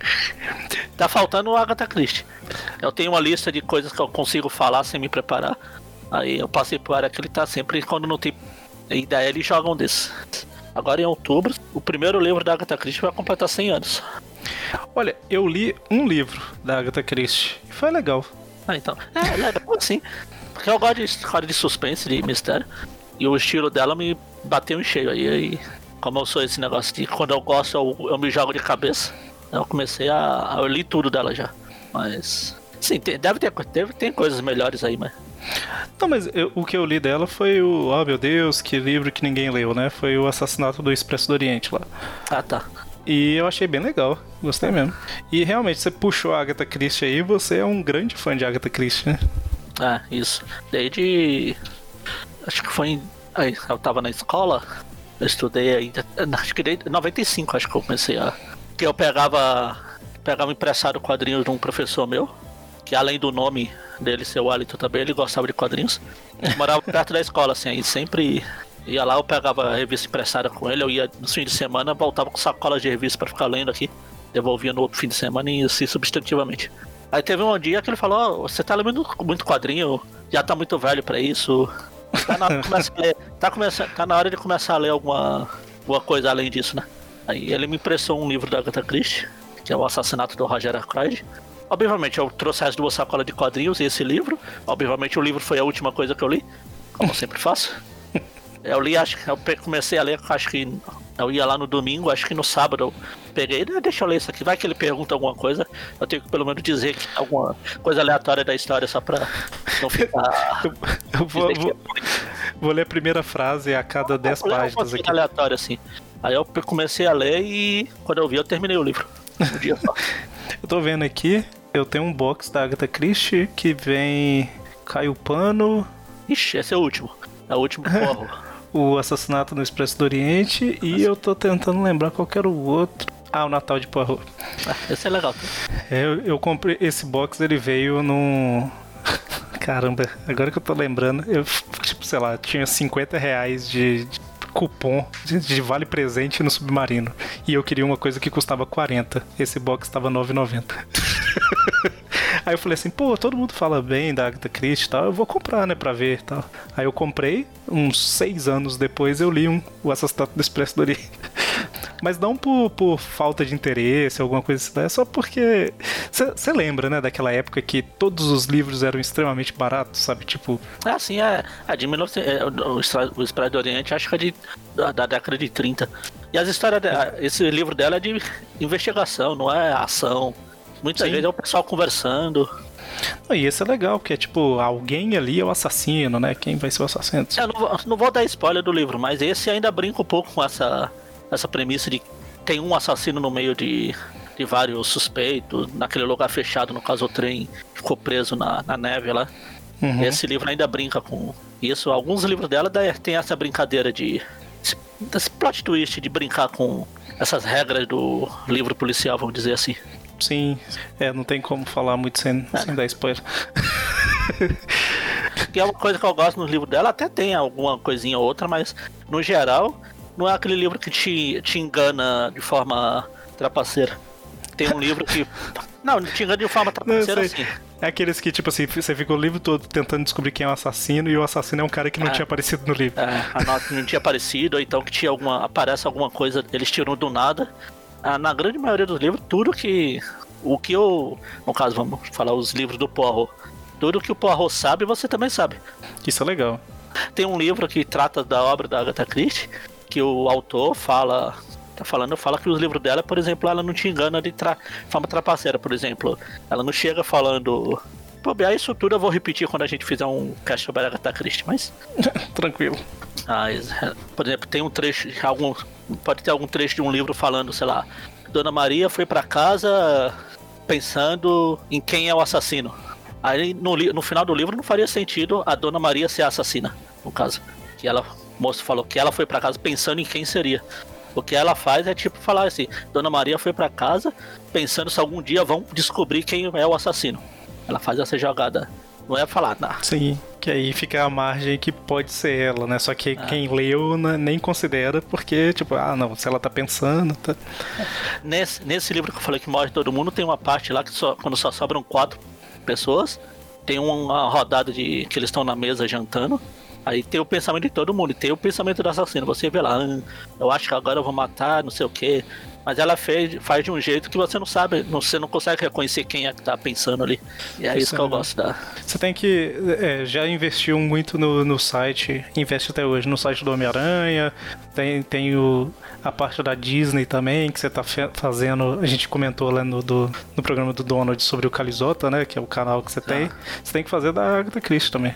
Tá faltando o Agatha Christie. Eu tenho uma lista de coisas que eu consigo falar sem me preparar. Aí eu passei por área que ele tá sempre, quando não tem ideia, ele joga um desses. Agora em outubro, o primeiro livro da Agatha Christie vai completar cem anos. Olha, eu li um livro da Agatha Christie e foi legal. Ah, então. É, legal assim. Porque eu gosto de história de suspense, de mistério. E o estilo dela me bateu em cheio aí. aí como eu sou esse negócio de quando eu gosto, eu, eu me jogo de cabeça. Eu comecei a. Eu li tudo dela já. Mas. Sim, tem, deve ter deve, tem coisas melhores aí, mas. Não, mas eu, o que eu li dela foi o. Oh meu Deus, que livro que ninguém leu, né? Foi o Assassinato do Expresso do Oriente lá. Ah, tá. E eu achei bem legal, gostei mesmo. E realmente, você puxou a Agatha Christie aí, você é um grande fã de Agatha Christie, né? Ah, isso. Desde. Acho que foi em. Aí, eu tava na escola, eu estudei ainda. Acho que desde noventa e cinco, acho que eu comecei a. Que eu pegava. Pegava emprestado quadrinhos de um professor meu, que além do nome dele ser o Wellington também, ele gostava de quadrinhos. Eu morava perto da escola, assim, aí sempre. Ia lá, eu pegava a revista emprestada com ele, eu ia no fim de semana, voltava com sacolas de revista pra ficar lendo aqui, devolvia no outro fim de semana e assim substantivamente. Aí teve um dia que ele falou, oh, você tá lendo muito quadrinho, já tá muito velho pra isso, tá na hora de começar a ler, tá, começa, tá na hora de começar a ler alguma, alguma coisa além disso, né? Aí ele me emprestou um livro da Agatha Christie, que é o Assassinato do Roger Ackroyd. Obviamente eu trouxe as duas sacolas de quadrinhos e esse livro, obviamente o livro foi a última coisa que eu li, como eu sempre faço. Eu li, acho que eu comecei a ler, acho que eu ia lá no domingo, acho que no sábado eu peguei, deixa eu ler isso aqui, vai que ele pergunta alguma coisa, eu tenho que pelo menos dizer que alguma coisa aleatória da história só pra não ficar... eu, eu vou, vou, vou ler a primeira frase a cada dez páginas aqui. Aleatório assim. Aí eu comecei a ler e quando eu vi eu terminei o livro. Um dia só. Eu tô vendo aqui, eu tenho um box da Agatha Christie que vem Caio Pano. Ixi, esse é o último. É o último porro. O Assassinato no Expresso do Oriente e eu tô tentando lembrar qual que era o outro. Ah, o Natal de Poirot. Ah, esse é legal. É, eu, eu comprei esse box, ele veio num... Caramba, agora que eu tô lembrando, eu, tipo, sei lá, tinha cinquenta reais de, de cupom de, de vale presente no Submarino. E eu queria uma coisa que custava quarenta. Esse box tava nove reais e noventa centavos. Aí eu falei assim, pô, todo mundo fala bem da Agatha Christie e tal, eu vou comprar, né, pra ver e tal. Aí eu comprei, uns seis anos depois eu li um, o Assassinato do Expresso do Oriente. Mas não por, por falta de interesse, alguma coisa assim, é só porque... Você lembra, né, daquela época que todos os livros eram extremamente baratos, sabe, tipo... É assim, é, é de mil e novecentos, é, o Expresso do Oriente acho que é de, da, da década de trinta. E as histórias, de, esse livro dela é de investigação, não é ação. Muitas Sim. vezes é o pessoal conversando. E esse é legal, porque é tipo, alguém ali é o assassino, né? Quem vai ser o assassino? É, não, não vou dar spoiler do livro, mas esse ainda brinca um pouco com essa, essa premissa de tem um assassino no meio de, de vários suspeitos, naquele lugar fechado, no caso o trem ficou preso na, na neve lá. Uhum. Esse livro ainda brinca com isso. Alguns livros dela tem essa brincadeira de... Esse plot twist de brincar com essas regras do livro policial, vamos dizer assim. Sim, é, não tem como falar muito sem, é. sem dar spoiler. Que é uma coisa que eu gosto no livro dela, até tem alguma coisinha ou outra, mas no geral não é aquele livro que te, te engana de forma trapaceira. Tem um livro que... Não, te engana de forma trapaceira assim. É aqueles que, tipo assim, você fica o livro todo tentando descobrir quem é o assassino e o assassino é um cara que não é. tinha aparecido no livro. É, a nota não tinha aparecido, ou então que tinha alguma... aparece alguma coisa, eles tiram do nada. Na grande maioria dos livros, tudo que... O que eu... No caso, vamos falar os livros do Poirot. Tudo que o Poirot sabe, você também sabe. Isso é legal. Tem um livro que trata da obra da Agatha Christie, que o autor fala tá falando, fala que os livros dela, por exemplo, ela não te engana de tra... forma trapaceira, por exemplo. Ela não chega falando... Pô, isso tudo eu vou repetir quando a gente fizer um cast sobre a Agatha Christie, mas... Tranquilo. Ah, por exemplo, tem um trecho, algum, pode ter algum trecho de um livro falando, sei lá, Dona Maria foi pra casa pensando em quem é o assassino. Aí no, no final do livro não faria sentido a Dona Maria ser a assassina, no caso. Que ela, o moço falou que ela foi pra casa pensando em quem seria. O que ela faz é tipo falar assim, Dona Maria foi pra casa pensando se algum dia vão descobrir quem é o assassino. Ela faz essa jogada. Não é falar nada. Sim, que aí fica a margem que pode ser ela, né? Só que ah. quem leu nem considera porque, tipo, ah, não, se ela tá pensando... Tá... Nesse, nesse livro que eu falei que morre todo mundo, tem uma parte lá que só, quando só sobram quatro pessoas, tem uma rodada de que eles estão na mesa jantando, aí tem o pensamento de todo mundo, e tem o pensamento do assassino. Você vê lá, ah, eu acho que agora eu vou matar, não sei o quê... Mas ela fez, faz de um jeito que você não sabe, você não consegue reconhecer quem é que tá pensando ali. E é isso, isso que eu gosto da... Você tem que... É, já investiu muito no, no site, investe até hoje no site do Homem-Aranha, tem, tem o, a parte da Disney também, que você tá fazendo... A gente comentou lá no, do, no programa do Donald sobre o Calizota, né? Que é o canal que você tem. Ah. Você tem que fazer da Agatha Christie também.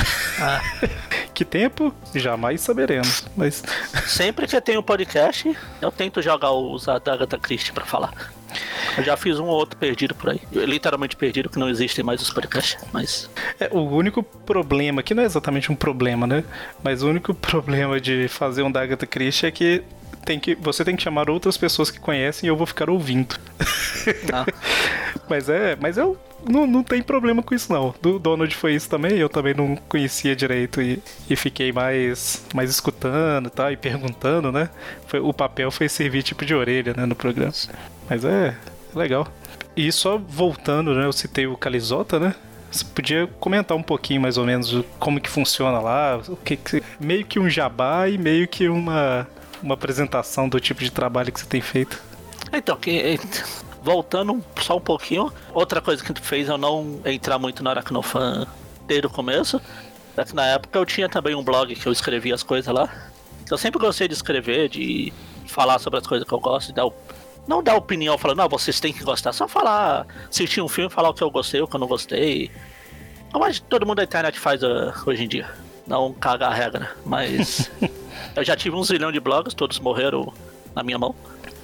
Ah. Que tempo? Jamais saberemos. Mas... Sempre que eu tenho podcast, eu tento jogar os da Agatha Christie pra falar. Eu já fiz um ou outro perdido por aí. Literalmente perdido, que não existem mais os podcasts, mas... É, o único problema, que não é exatamente um problema, né? Mas o único problema de fazer um da Agatha Christie é que, tem que você tem que chamar outras pessoas que conhecem e eu vou ficar ouvindo. Não. Mas é... Mas eu... Não, não tem problema com isso, não. Do Donald foi isso também, eu também não conhecia direito e, e fiquei mais, mais escutando, tá, e perguntando, né? Foi, o papel foi servir tipo de orelha, né, no programa. Mas é legal. E só voltando, né, eu citei o Calizota, né? Você podia comentar um pouquinho mais ou menos como que funciona lá, o que, que meio que um jabá e meio que uma, uma apresentação do tipo de trabalho que você tem feito. Então, que... Voltando só um pouquinho, outra coisa que fez eu não entrar muito no Aracnofan desde o começo é que na época eu tinha também um blog que eu escrevia as coisas lá. Eu sempre gostei de escrever, de falar sobre as coisas que eu gosto, de dar, não dar opinião falando, não, vocês têm que gostar, só falar, assistir um filme, falar o que eu gostei, o que eu não gostei. Como todo mundo da internet faz uh, hoje em dia, não cagar a regra, mas eu já tive um zilhão de blogs, todos morreram na minha mão.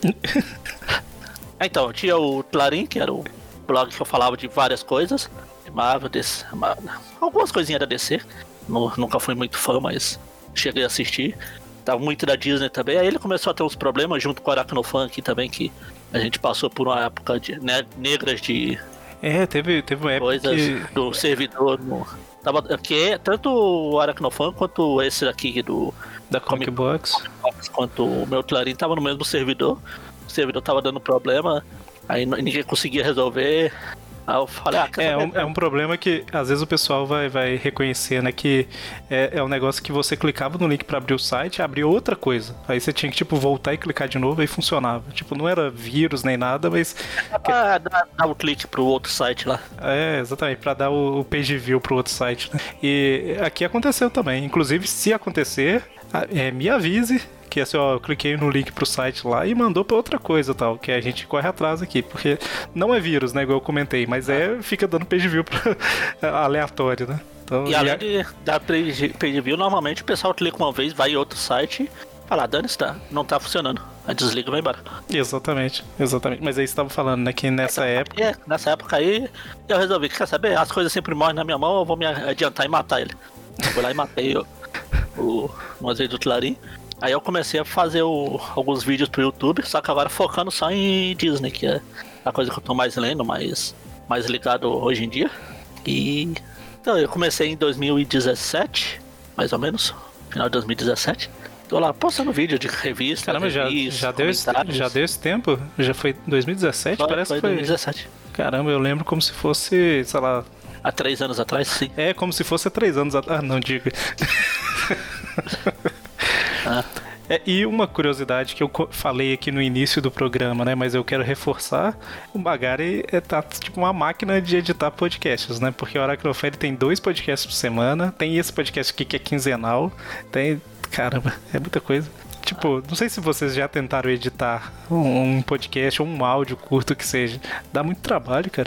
Então, tinha o Clarim, que era o blog que eu falava de várias coisas, de Marvel, D C, algumas coisinhas da D C, nunca fui muito fã, mas cheguei a assistir. Tava muito da Disney também, aí ele começou a ter uns problemas junto com o Aracnofan aqui também, que a gente passou por uma época de né, negras de... É, teve, teve uma época coisas que... do servidor, no, tava, que é tanto o Aracnofan quanto esse aqui do... Da Comic Box. Quanto o meu Clarim tava no mesmo servidor. O servidor tava dando problema, aí ninguém conseguia resolver. Aí eu falei, ah, é, um, é um problema que às vezes o pessoal vai, vai reconhecer, né? Que é, é um negócio que você clicava no link pra abrir o site, abria outra coisa. Aí você tinha que, tipo, voltar e clicar de novo e funcionava. Tipo, não era vírus nem nada, mas... É pra dar, dar o clique pro outro site lá. É, exatamente, pra dar o, o page view pro outro site, né? E aqui aconteceu também. Inclusive, se acontecer, é, me avise. Que assim, ó, eu cliquei no link pro site lá e mandou pra outra coisa, tal, que a gente corre atrás aqui, porque não é vírus, né, igual eu comentei, mas é, fica dando page view pra, aleatório, né? Então, e além de dar page view, normalmente o pessoal clica uma vez, vai em outro site, fala, dane-se, tá, não tá funcionando, aí desliga e vai embora. Exatamente, exatamente, mas aí você tava falando, né, que nessa é, época... É, nessa época aí, eu resolvi, quer saber, as coisas sempre morrem na minha mão, eu vou me adiantar e matar ele. Eu fui lá e matei o, o Moisés do Clarim. Aí eu comecei a fazer o, alguns vídeos pro YouTube, só que agora focando só em Disney, que é a coisa que eu tô mais lendo, mais, mais ligado hoje em dia. E então eu comecei em dois mil e dezessete, mais ou menos, final de dois mil e dezessete. Tô lá postando vídeo de revista. Caramba, revista, já, já, deu esse, já deu esse tempo? Já foi dois mil e dezessete? Foi, Parece foi que foi. dois mil e dezessete. Caramba, eu lembro como se fosse, sei lá. Há três anos atrás, sim. É, como se fosse há três anos atrás. Ah, não diga. Ah. É, e uma curiosidade que eu falei aqui no início do programa, né? Mas eu quero reforçar, o Magari é, tá tipo uma máquina de editar podcasts, né? Porque o Aracnofan tem dois podcasts por semana, tem esse podcast aqui que é quinzenal, tem... Caramba, é muita coisa. tipo, não sei se vocês já tentaram editar um, um podcast ou um áudio curto que seja. Dá muito trabalho, cara.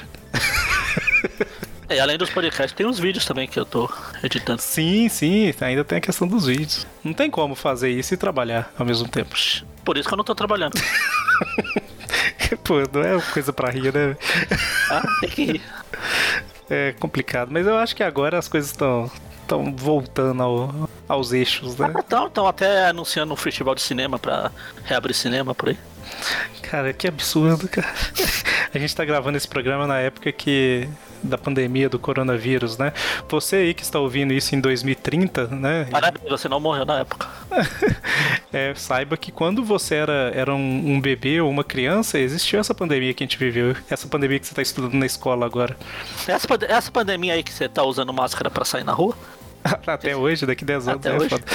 É, além dos podcasts, tem os vídeos também que eu tô editando. Sim, sim, ainda tem a questão dos vídeos. Não tem como fazer isso e trabalhar ao mesmo tempo. Por isso que eu não tô trabalhando. Pô, não é coisa pra rir, né? Ah, tem que rir. É complicado, mas eu acho que agora as coisas estão estão voltando ao, aos eixos, né? Então, estão até anunciando um festival de cinema pra reabrir cinema por aí. Cara, que absurdo, cara. A gente tá gravando esse programa na época que da pandemia do coronavírus, né? Você aí que está ouvindo isso em dois mil e trinta, né? Parabéns, você não morreu na época. É, saiba que quando você era, era um, um bebê ou uma criança, existiu essa pandemia que a gente viveu. Essa pandemia que você está estudando na escola agora. Essa, essa pandemia aí que você tá usando máscara pra sair na rua? Até hoje, daqui dez anos. Até é hoje? Foda.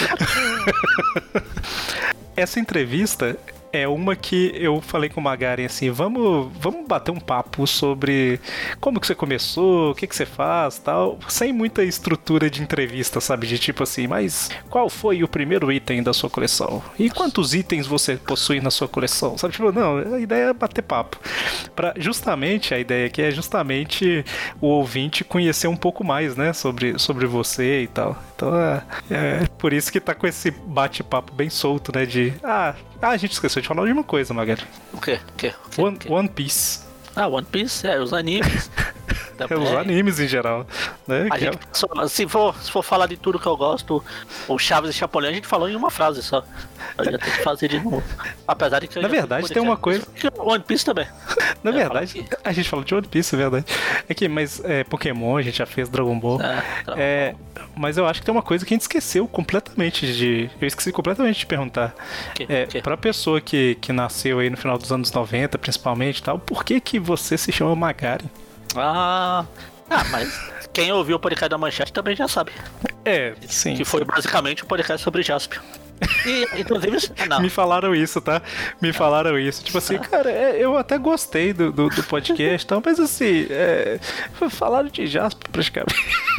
Essa entrevista é uma que eu falei com o Magaren assim, vamos, vamos bater um papo sobre como que você começou, o que que você faz, tal, sem muita estrutura de entrevista, sabe, de tipo assim, mas qual foi o primeiro item da sua coleção? E quantos itens você possui na sua coleção? Sabe, tipo, não, a ideia é bater papo. Pra, justamente, a ideia aqui é justamente o ouvinte conhecer um pouco mais, né, sobre, sobre você e tal. Então, é, é por isso que tá com esse bate-papo bem solto, né, de, ah, Ah, a gente esqueceu de falar de uma coisa, Magari. O quê? O quê? O quê? One, O quê? One Piece. Ah, One Piece, é, os animes. É, os animes em geral, né? A Que gente, é- só- se, for, se for falar de tudo que eu gosto, o Chaves e Chapolin, a gente falou em uma frase só. Eu ia ter que fazer de novo. Apesar de que... eu Na já verdade, fiz tem uma podcast. One Piece também. Na É, verdade, fala aqui. a gente falou de One Piece, é verdade. É que, mas é, Pokémon, a gente já fez Dragon Ball. É, Dragon É, mas eu acho que tem uma coisa que a gente esqueceu completamente de. Eu esqueci completamente de perguntar. Que- É, que? pra pessoa que, que nasceu aí no final dos anos noventa, principalmente e tal, por que que você se chama Magari? Ah, ah, mas quem ouviu o podcast da Manchete também já sabe. É, sim. Que foi basicamente um podcast sobre Jaspion. E, inclusive, ah, não. Me falaram isso, tá? Me falaram isso. Tipo assim, cara, é, eu até gostei do, do, do podcast e tal, mas assim, é, falaram de Jasper praticamente.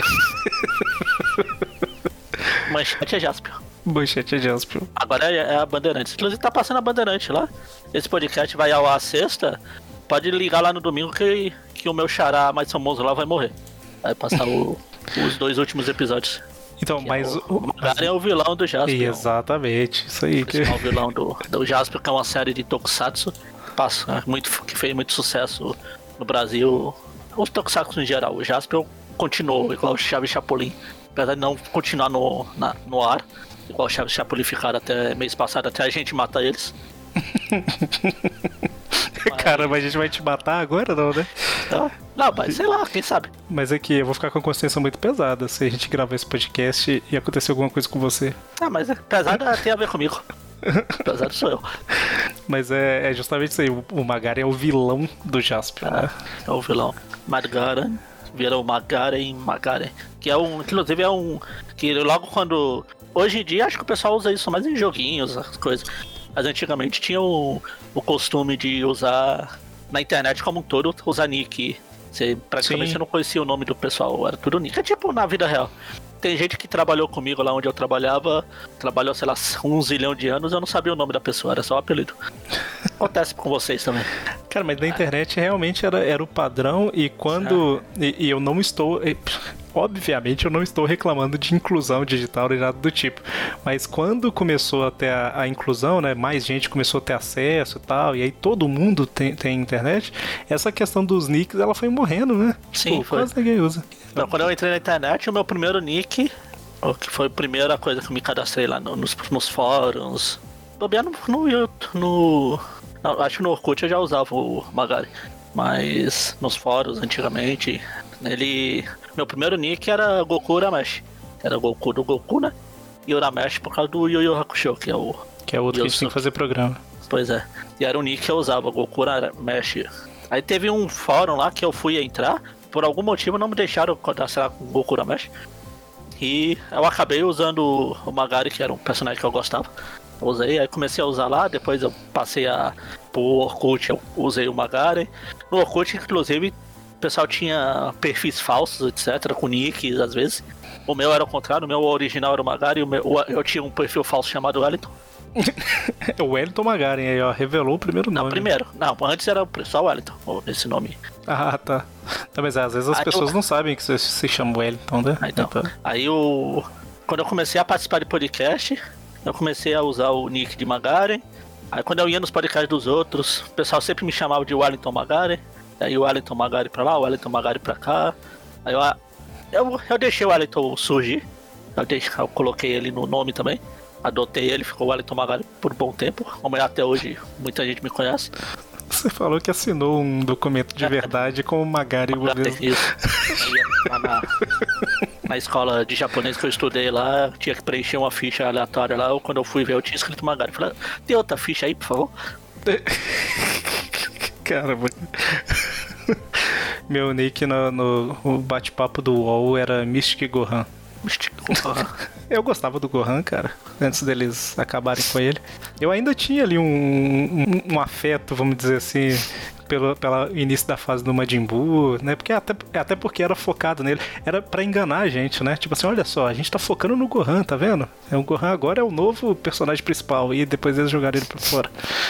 Manchete é Jaspion. Manchete é Jasper. Agora é, é a Bandeirantes. Inclusive tá passando a Bandeirantes lá. Esse podcast vai ao ar sexta. Pode ligar lá no domingo que, que o meu xará mais famoso lá vai morrer. Vai passar o- os dois últimos episódios. Então, Que mas é o, o o. Magaren é o vilão do Jaspion. Exatamente, isso aí. O principal vilão do, do Jaspion, que é uma série de tokusatsu. Passa, é muito, que fez muito sucesso no Brasil. Os tokusatsu em geral. O Jaspion continuou, igual o Chaves e Chapolin. Apesar de não continuar no, na- no ar. Igual o Chaves e Chapolin ficaram até mês passado, até a gente matar eles. Cara, mas a gente vai te matar agora, não, né? Então, não, mas sei lá, quem sabe. Mas é que eu vou ficar com a consciência muito pesada se a gente gravar esse podcast e acontecer alguma coisa com você. Ah, mas é, pesado tem a ver comigo. Pesado sou eu. Mas é, é justamente isso aí. O, o Magari é o vilão do Jasper, né? É o vilão. Magaren. Virou Magaren, Magaren. Que é um. Que inclusive é um. Que logo quando. Hoje em dia acho que o pessoal usa isso mais em joguinhos, as coisas. Mas antigamente tinha o, o costume de usar na internet como um todo, usar nick. Você praticamente Sim. você não conhecia o nome do pessoal, era tudo nick. É tipo na vida real. Tem gente que trabalhou comigo lá onde eu trabalhava, trabalhou, sei lá, um zilhão de anos, eu não sabia o nome da pessoa, era só o apelido. Acontece com vocês também. Cara, mas na internet realmente era, era o padrão e quando... E, e eu não estou... e, obviamente eu não estou reclamando de inclusão digital nem nada do tipo, mas quando começou a ter a, a inclusão, né, mais gente começou a ter acesso e tal, e aí todo mundo tem, tem internet, essa questão dos nicks, ela foi morrendo, né? Sim, Pô, foi. quase ninguém usa. Então, quando eu entrei na internet, o meu primeiro nick, o que foi a primeira coisa que eu me cadastrei lá no- nos, nos fóruns, bobear no, no, YouTube- no, não, acho que no Orkut eu já usava o Magari, mas nos fóruns antigamente, ele, meu primeiro nick era Goku Urameshi, era Goku do Goku, né? E Urameshi por causa do Yu Yu Hakusho, que é o, Que é outro que a gente tem que fazer programa. pois é, e era o nick que eu usava, Goku Urameshi. Aí teve um fórum lá que eu fui entrar, por algum motivo não me deixaram cadastrar com o Goku Urameshi. E eu acabei usando o Magari, que era um personagem que eu gostava. Eu usei, aí comecei a usar lá, depois eu passei a pro Orkut, eu usei o Magari. No Orkut, inclusive, o pessoal tinha perfis falsos, etcétera, com nicks às vezes. O meu era o contrário, o meu original era o Magari, o meu, eu tinha um perfil falso chamado Wellington. O Wellington Magaren aí, ó, revelou o primeiro Não, nome. primeiro. Não, antes era só o Wellington, esse nome. Ah, tá. Tá, mas às vezes as Aí pessoas eu- não sabem que você se chama Wellington, né? Ah, então. Então, Aí o. Quando eu comecei a participar de podcast, eu comecei a usar o nick de Magaren. Aí quando eu ia nos podcasts dos outros, o pessoal sempre me chamava de Wellington Magaren. Aí o Wellington Magaren pra lá, o Wellington Magaren pra cá. Aí eu, eu, eu deixei o Wellington surgir. Eu, deixei, eu coloquei ele no nome também. Adotei ele, ficou Wellington Magaren por um bom tempo. Como é até hoje, muita gente me conhece. você falou que assinou um documento de verdade com o Magaren uma vez. Isso. Aí, lá na, na escola de japonês que eu estudei lá, eu tinha que preencher uma ficha aleatória lá. Quando eu fui ver, eu tinha escrito Magaren. Falei, tem outra ficha aí, por favor? Caramba. Meu nick no, no bate-papo do UOL era Mystic Gohan. Eu gostava do Gohan, cara, antes deles acabarem com ele. Eu ainda tinha ali um, um, um afeto, vamos dizer assim, pelo, pelo início da fase do Majin Buu, né? Porque até, até porque era focado nele. Era pra enganar a gente, né? Tipo assim, olha só, a gente tá focando no Gohan, tá vendo? É, o Gohan agora é o novo personagem principal e depois eles jogaram ele pra fora.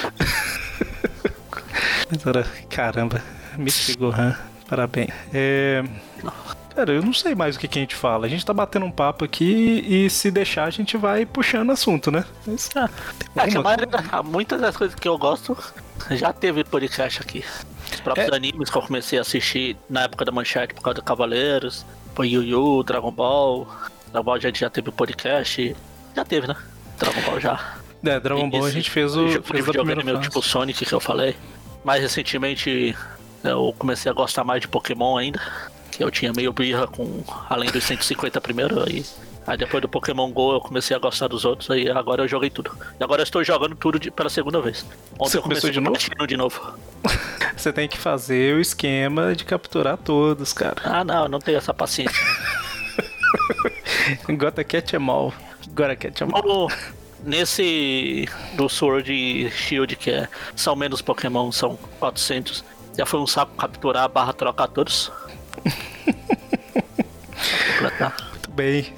Mas era, caramba, Mystic Gohan, parabéns. É... Cara, eu não sei mais o que, que a gente fala. A gente tá batendo um papo aqui e se deixar a gente vai puxando assunto, né? Mas, Ah, é que a uma- maioria, muitas das coisas que eu gosto já teve podcast aqui. Os próprios É. animes que eu comecei a assistir na época da Manchete por causa do Cavaleiros, foi Yu Yu, Dragon Ball. Dragon Ball a gente já teve podcast. Já teve, né? Dragon Ball já. É, Dragon Ball a Esse gente fez o jogo de fez a videogame primeira meu, fase. tipo Sonic que eu falei. Mais recentemente eu comecei a gostar mais de Pokémon ainda. Que eu tinha meio birra com além dos cento e cinquenta primeiro. Aí, aí depois do Pokémon GO eu comecei a gostar dos outros. Aí agora eu joguei tudo. E agora eu estou jogando tudo de- pela segunda vez. Ontem Você eu comecei começou de novo? Platinum de novo. Você tem que fazer o esquema de capturar todos, cara. Ah não, eu não tenho essa paciência. Gotta catch em all. Gotta catch em all. Como nesse do Sword e Shield, que é, são menos Pokémon, são quatrocentos. Já foi um saco capturar barra trocar todos. Completar. Muito bem.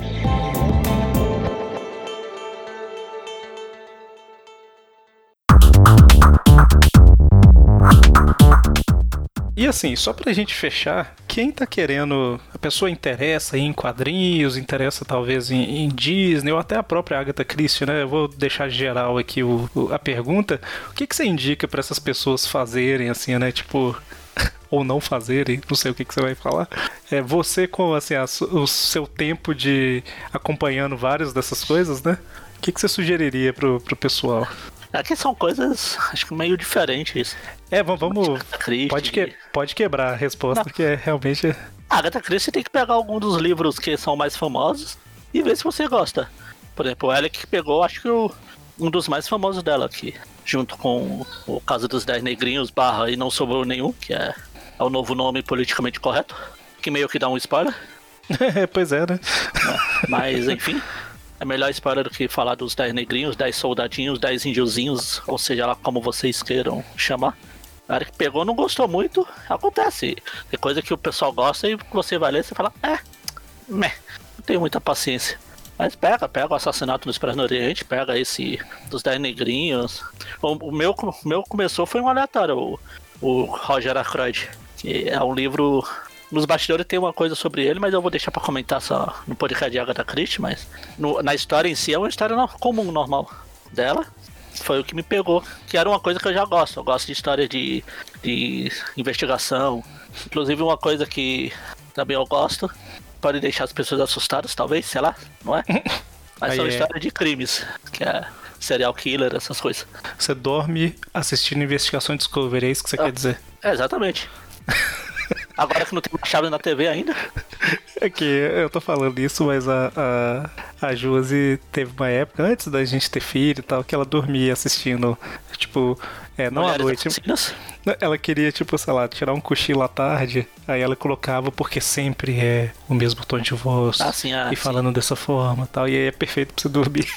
E assim, só pra gente fechar, quem tá querendo, a pessoa interessa em quadrinhos, interessa talvez em, em Disney, ou até a própria Agatha Christie, né? Eu vou deixar geral aqui o, o- a pergunta. O que, que você indica pra essas pessoas fazerem, assim, né? Tipo, ou não fazerem, não sei o que, que você vai falar. É, você com, assim, a su- o seu tempo de acompanhando várias dessas coisas, né? O que, que você sugeriria pro, pro pessoal? Aqui são coisas, acho que meio diferentes. É, vamos... vamos Christie. pode, que, pode quebrar a resposta, Não. que é realmente... A Agatha Christie tem que pegar algum dos livros que são mais famosos e ver se você gosta. Por exemplo, ela que pegou, acho que o, um dos mais famosos dela aqui, junto com o Caso dos Dez Negrinhos, barra E Não Sobrou Nenhum, que é, é o novo nome politicamente correto, que meio que dá um spoiler, Pois é, né? né? Mas enfim, é melhor spoiler do que falar dos Dez Negrinhos, Dez Soldadinhos, Dez Índiozinhos, ou seja lá como vocês queiram chamar. A hora que pegou não gostou muito, acontece. Tem coisa que o pessoal gosta e você vai ler e você fala, é, meh, não tenho muita paciência. Mas pega, pega o Assassinato no Expresso no Oriente, pega esse dos Dez Negrinhos. O, o meu, o meu começou foi um aleatório, o, o Roger Ackroyd, que é um livro... Nos bastidores tem uma coisa sobre ele, mas eu vou deixar pra comentar só no podcast de Agatha Christie, mas no- na história em si é uma história no- comum, normal dela. Foi o que me pegou, que era uma coisa que eu já gosto. Eu gosto de história de, de investigação. Inclusive uma coisa que também eu gosto, pode deixar as pessoas assustadas, talvez, sei lá, não é? Mas Aí são é. histórias de crimes, que é serial killer, essas coisas. Você dorme assistindo Investigação Discovery, é isso que você Ah. quer dizer? É, exatamente. Agora que não tem uma chave na T V ainda. É que eu tô falando isso, mas a, a, a Josi teve uma época, antes da gente ter filho e tal, que ela dormia assistindo, tipo, é, não à Mulheres noite. Assassinas. Ela queria, tipo, sei lá, tirar um cochilo à tarde, aí ela colocava porque sempre é o mesmo tom de voz Ah, sim, ah, e sim. falando dessa forma e tal, e aí é perfeito pra você dormir.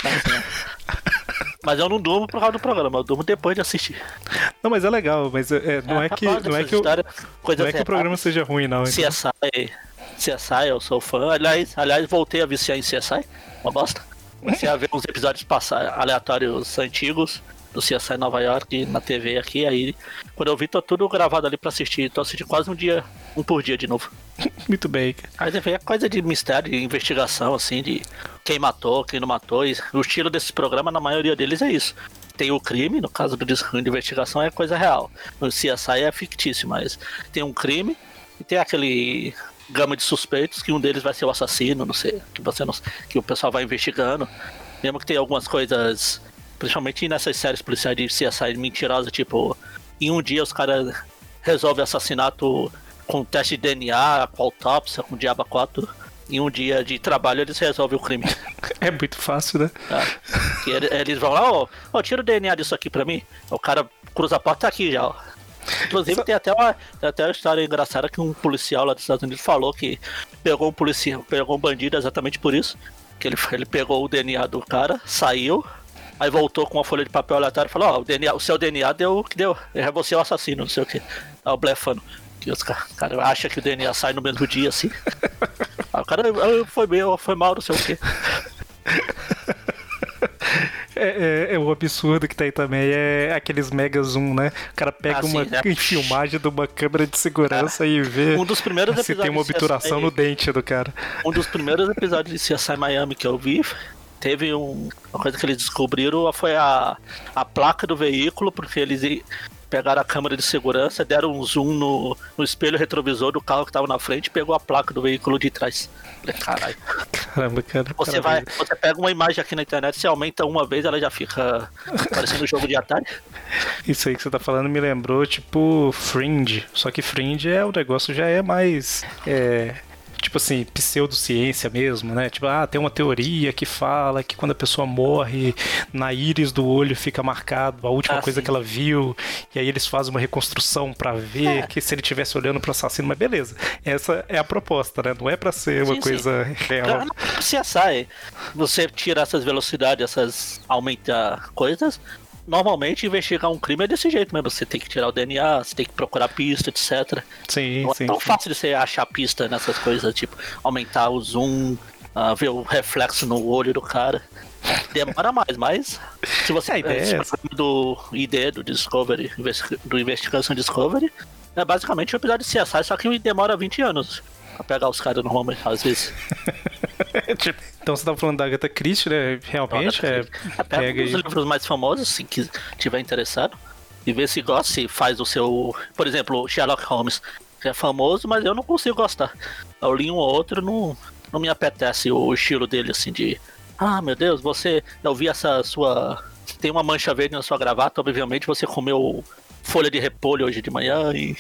Mas eu não durmo por causa do programa, eu durmo depois de assistir. Não, mas é legal, mas é, é, não é, que, não é que, o, não é que o programa seja ruim, não. C Então. S I, C S I, eu sou fã. Aliás, aliás, voltei a viciar em C S I, uma bosta. Comecei a ver uns episódios passa- aleatórios antigos do C S I Nova York na T V aqui, aí quando eu vi, tô tudo gravado ali pra assistir, tô assistindo quase um dia, um por dia de novo. Muito bem. Aí é coisa de mistério, de investigação, assim, de quem matou, quem não matou, e o estilo desses programas, na maioria deles, é isso. Tem o crime, no caso do disco de investigação é coisa real, no C S I é fictício, mas tem um crime e tem aquele gama de suspeitos que um deles vai ser o assassino, não sei, que, você não, que o pessoal vai investigando, mesmo que tem algumas coisas... Principalmente nessas séries policiais de C S I mentirosas, tipo, em um dia os caras resolvem assassinato com teste de D N A, com autópsia, com diabo quatro. Em um dia de trabalho eles resolvem o crime. É muito fácil, né? É. E eles, eles vão lá, ó, oh, tira o D N A disso aqui pra mim. O cara cruza a porta, tá aqui já, ó. Inclusive Só... tem, até uma, tem até uma história engraçada que um policial lá dos Estados Unidos falou que pegou um policial, pegou um bandido exatamente por isso. Que ele, ele pegou o D N A do cara, saiu. Aí voltou com uma folha de papel aleatório e falou, ó, oh, o, D N A, o seu D N A deu o que deu. É você o assassino, não sei o que. Aí o blefando. Que os caras cara acham que o D N A sai no mesmo dia, assim. Aí o cara foi bem, foi mal, não sei o que. É, é, é o absurdo que tá aí também, é aqueles mega zoom, né? O cara pega ah, uma sim, é. filmagem de uma câmera de segurança ah, e vê um dos primeiros se tem uma obturação no dente do cara. Um dos primeiros episódios de C S I Miami que eu vi, teve um, uma coisa que eles descobriram, foi a, a placa do veículo, porque eles pegaram a câmera de segurança, deram um zoom no, no espelho retrovisor do carro que tava na frente e pegou a placa do veículo de trás. Falei, caralho. Caramba, cara. Você, vai, você pega uma imagem aqui na internet, você aumenta uma vez, ela já fica parecendo um jogo de Atari. Isso aí que você tá falando me lembrou, tipo, Fringe. Só que Fringe é, o negócio já é mais... É... Tipo assim, pseudociência mesmo, né? Tipo, ah, tem uma teoria que fala que quando a pessoa morre, na íris do olho fica marcado a última ah, coisa sim. que ela viu, e aí eles fazem uma reconstrução pra ver é. que se ele estivesse olhando pro assassino, mas beleza, essa é a proposta, né? Não é pra ser uma sim, coisa sim. real. C S I, você tira essas velocidades, essas aumenta coisas. Normalmente, investigar um crime é desse jeito mesmo. Você tem que tirar o D N A, você tem que procurar pista, etcétera. Sim, Não sim. é tão sim. fácil de você achar pista nessas coisas, tipo, aumentar o zoom, uh, ver o reflexo no olho do cara. Demora mais, mas se você... A ideia é do I D, do Discovery, do Investigation Discovery, é basicamente um episódio de C S I, só que demora vinte anos pra pegar os caras no home, às vezes. Então você tava falando da Agatha Christie, né? Realmente é... é pega os livros mais famosos, se tiver interessado, e ver se gosta, se faz o seu... Por exemplo, Sherlock Holmes, que é famoso, mas eu não consigo gostar. Eu li um ou outro, não, não me apetece o estilo dele, assim, de... Ah, meu Deus, você... Eu vi essa sua... Tem uma mancha verde na sua gravata, obviamente você comeu... folha de repolho hoje de manhã e,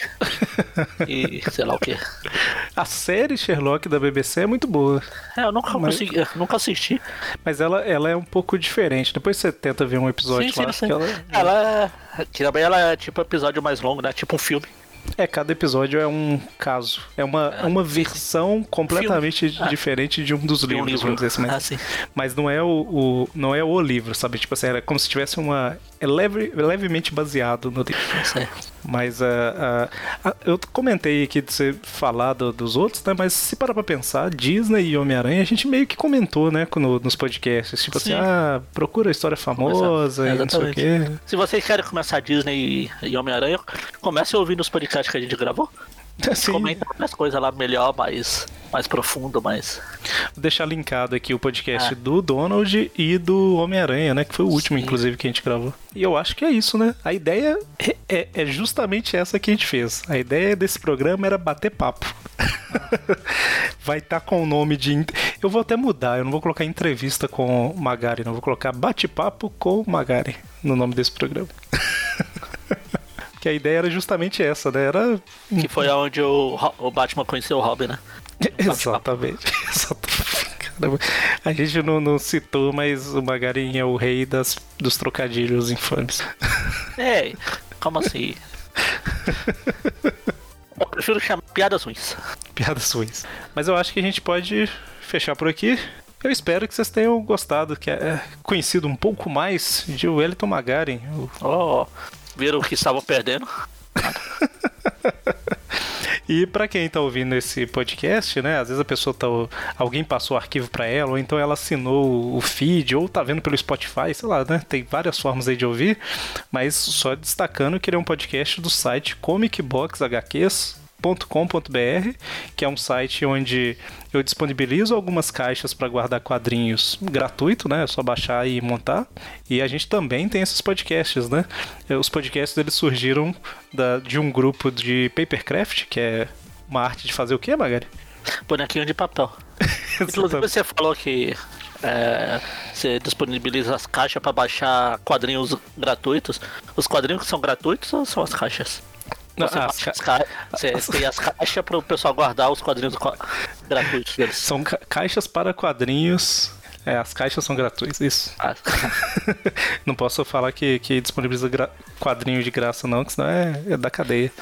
e sei lá o que. A série Sherlock da B B C é muito boa. É, eu nunca, mas... consegui, nunca assisti. Mas ela, ela é um pouco diferente. Depois você tenta ver um episódio sim, lá. Sim, que ela... ela, que também ela é tipo um episódio mais longo, né? Tipo um filme. É, cada episódio é um caso. É uma, é. uma versão completamente filme. diferente de um dos livros, um livro. vamos dizer assim. Mas, ah, sim. mas não, é o, o, não é o livro, sabe? Tipo assim, é como se tivesse uma... É leve, levemente baseado no livro. Sei. Mas uh, uh, uh, eu comentei aqui de você falar do, dos outros, né? Mas se parar pra pensar, Disney e Homem-Aranha, a gente meio que comentou, né? No, nos podcasts. Tipo Sim. assim, ah, procura a história famosa e não sei o quê. Se vocês querem começar Disney e, e Homem-Aranha, comece a ouvir nos podcasts que a gente gravou. Sim. Comenta as coisas lá melhor, mais, mais profundo, mais... Vou deixar linkado aqui o podcast ah. do Donald e do Homem-Aranha, né? Que foi o último, Sim. inclusive, que a gente gravou. E eu acho que é isso, né? A ideia é, é, é justamente essa que a gente fez. A ideia desse programa era bater papo. Vai estar tá com o nome de... Eu vou até mudar, eu não vou colocar entrevista com o Magari, não. Vou colocar bate-papo com o Magari no nome desse programa. Que a ideia era justamente essa, né? Era... Que foi onde o, o Batman conheceu o Robin, né? Exatamente. Caramba. A gente não, não citou, mas o Magarin é o rei das, dos trocadilhos infames. É, como assim? Eu prefiro chamar piadas ruins. Piadas ruins. Mas eu acho que a gente pode fechar por aqui. Eu espero que vocês tenham gostado, que é conhecido um pouco mais de Wellington Magarin. O... Oh... Viram que estavam perdendo. E pra quem tá ouvindo esse podcast, né, às vezes a pessoa tá, alguém passou o arquivo pra ela, ou então ela assinou o feed, ou tá vendo pelo Spotify, sei lá, né, tem várias formas aí de ouvir, mas só destacando que ele é um podcast do site comic box h qs ponto com ponto b r, que é um site onde eu disponibilizo algumas caixas para guardar quadrinhos gratuito, né? É só baixar e montar. E a gente também tem esses podcasts, né? Os podcasts eles surgiram da, de um grupo de papercraft, que é uma arte de fazer o quê, Magari? Bonequinho de papel. Inclusive você falou que é, você disponibiliza as caixas para baixar quadrinhos gratuitos. Os quadrinhos que são gratuitos ou são as caixas? Você, as ca... as ca... você as... tem as caixas para o pessoal guardar os quadrinhos gratuitos deles. São ca... caixas para quadrinhos. É, as caixas são gratuitas, isso. Ah. Não posso falar que, que disponibiliza gra... quadrinho de graça, não, que senão é, é da cadeia.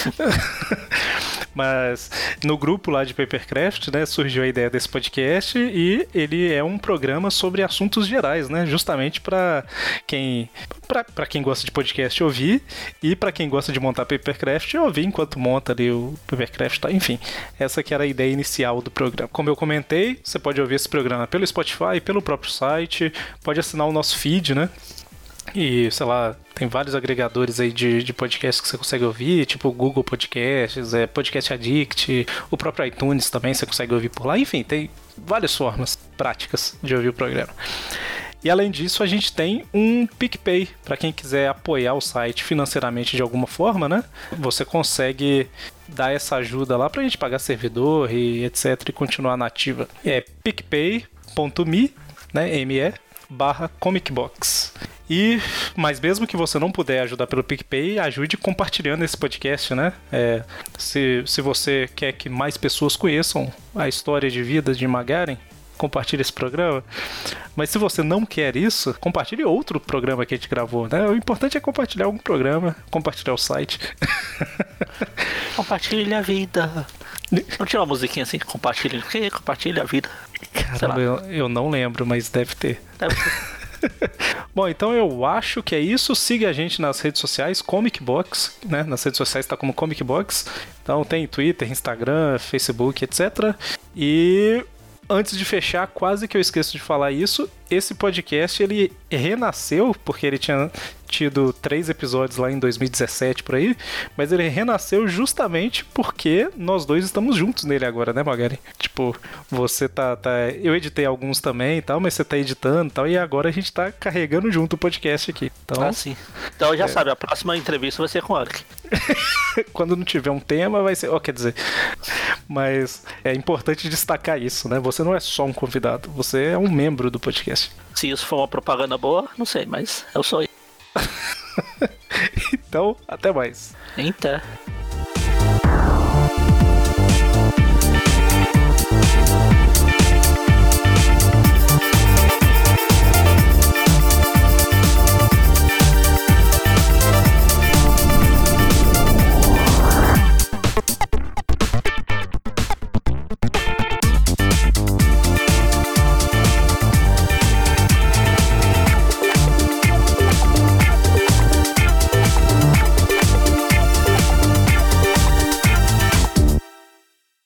Mas no grupo lá de Papercraft, né, surgiu a ideia desse podcast e ele é um programa sobre assuntos gerais, né, justamente para quem para quem gosta de podcast ouvir e para quem gosta de montar Papercraft ouvir enquanto monta ali o Papercraft, tá? Enfim, essa que era a ideia inicial do programa. Como eu comentei, você pode ouvir esse programa pelo Spotify, pelo próprio site, pode assinar o nosso feed, né? E, sei lá, tem vários agregadores aí de, de podcasts que você consegue ouvir, tipo o Google Podcasts, é, Podcast Addict, o próprio iTunes também você consegue ouvir por lá. Enfim, tem várias formas práticas de ouvir o programa. E além disso, a gente tem um PicPay, para quem quiser apoiar o site financeiramente de alguma forma, né? Você consegue dar essa ajuda lá pra gente pagar servidor e etc e continuar na ativa. É picpay ponto me, né, M-E, barra comicbox. E, mas mesmo que você não puder ajudar pelo PicPay, ajude compartilhando esse podcast, né? É, se, se você quer que mais pessoas conheçam a história de vida de Magaren, compartilhe esse programa. Mas se você não quer isso, compartilhe outro programa que a gente gravou, né? O importante é compartilhar algum programa, compartilhar o site. Compartilhe a vida. Não tinha uma musiquinha assim, compartilhe, compartilhe a vida. Caramba, eu, eu não lembro, mas deve ter. Deve ter. Bom, então eu acho que é isso. Siga a gente nas redes sociais, Comic Box, né? Nas redes sociais está como Comic Box. Então tem Twitter, Instagram, Facebook, etcétera. E antes de fechar, quase que eu esqueço de falar isso, esse podcast ele renasceu, porque ele tinha tido três episódios lá em dois mil e dezessete por aí, mas ele renasceu justamente porque nós dois estamos juntos nele agora, né, Magari? Tipo, você tá, tá... Eu editei alguns também e tal, mas você tá editando e tal, e agora a gente tá carregando junto o podcast aqui. Então, ah, sim. Então já é... sabe, a próxima entrevista vai ser com o Eric. Quando não tiver um tema, vai ser... Oh, quer dizer... Mas é importante destacar isso, né? Você não é só um convidado, você é um membro do podcast. Se isso for uma propaganda boa, não sei, mas eu sou. Então, até mais. Eita.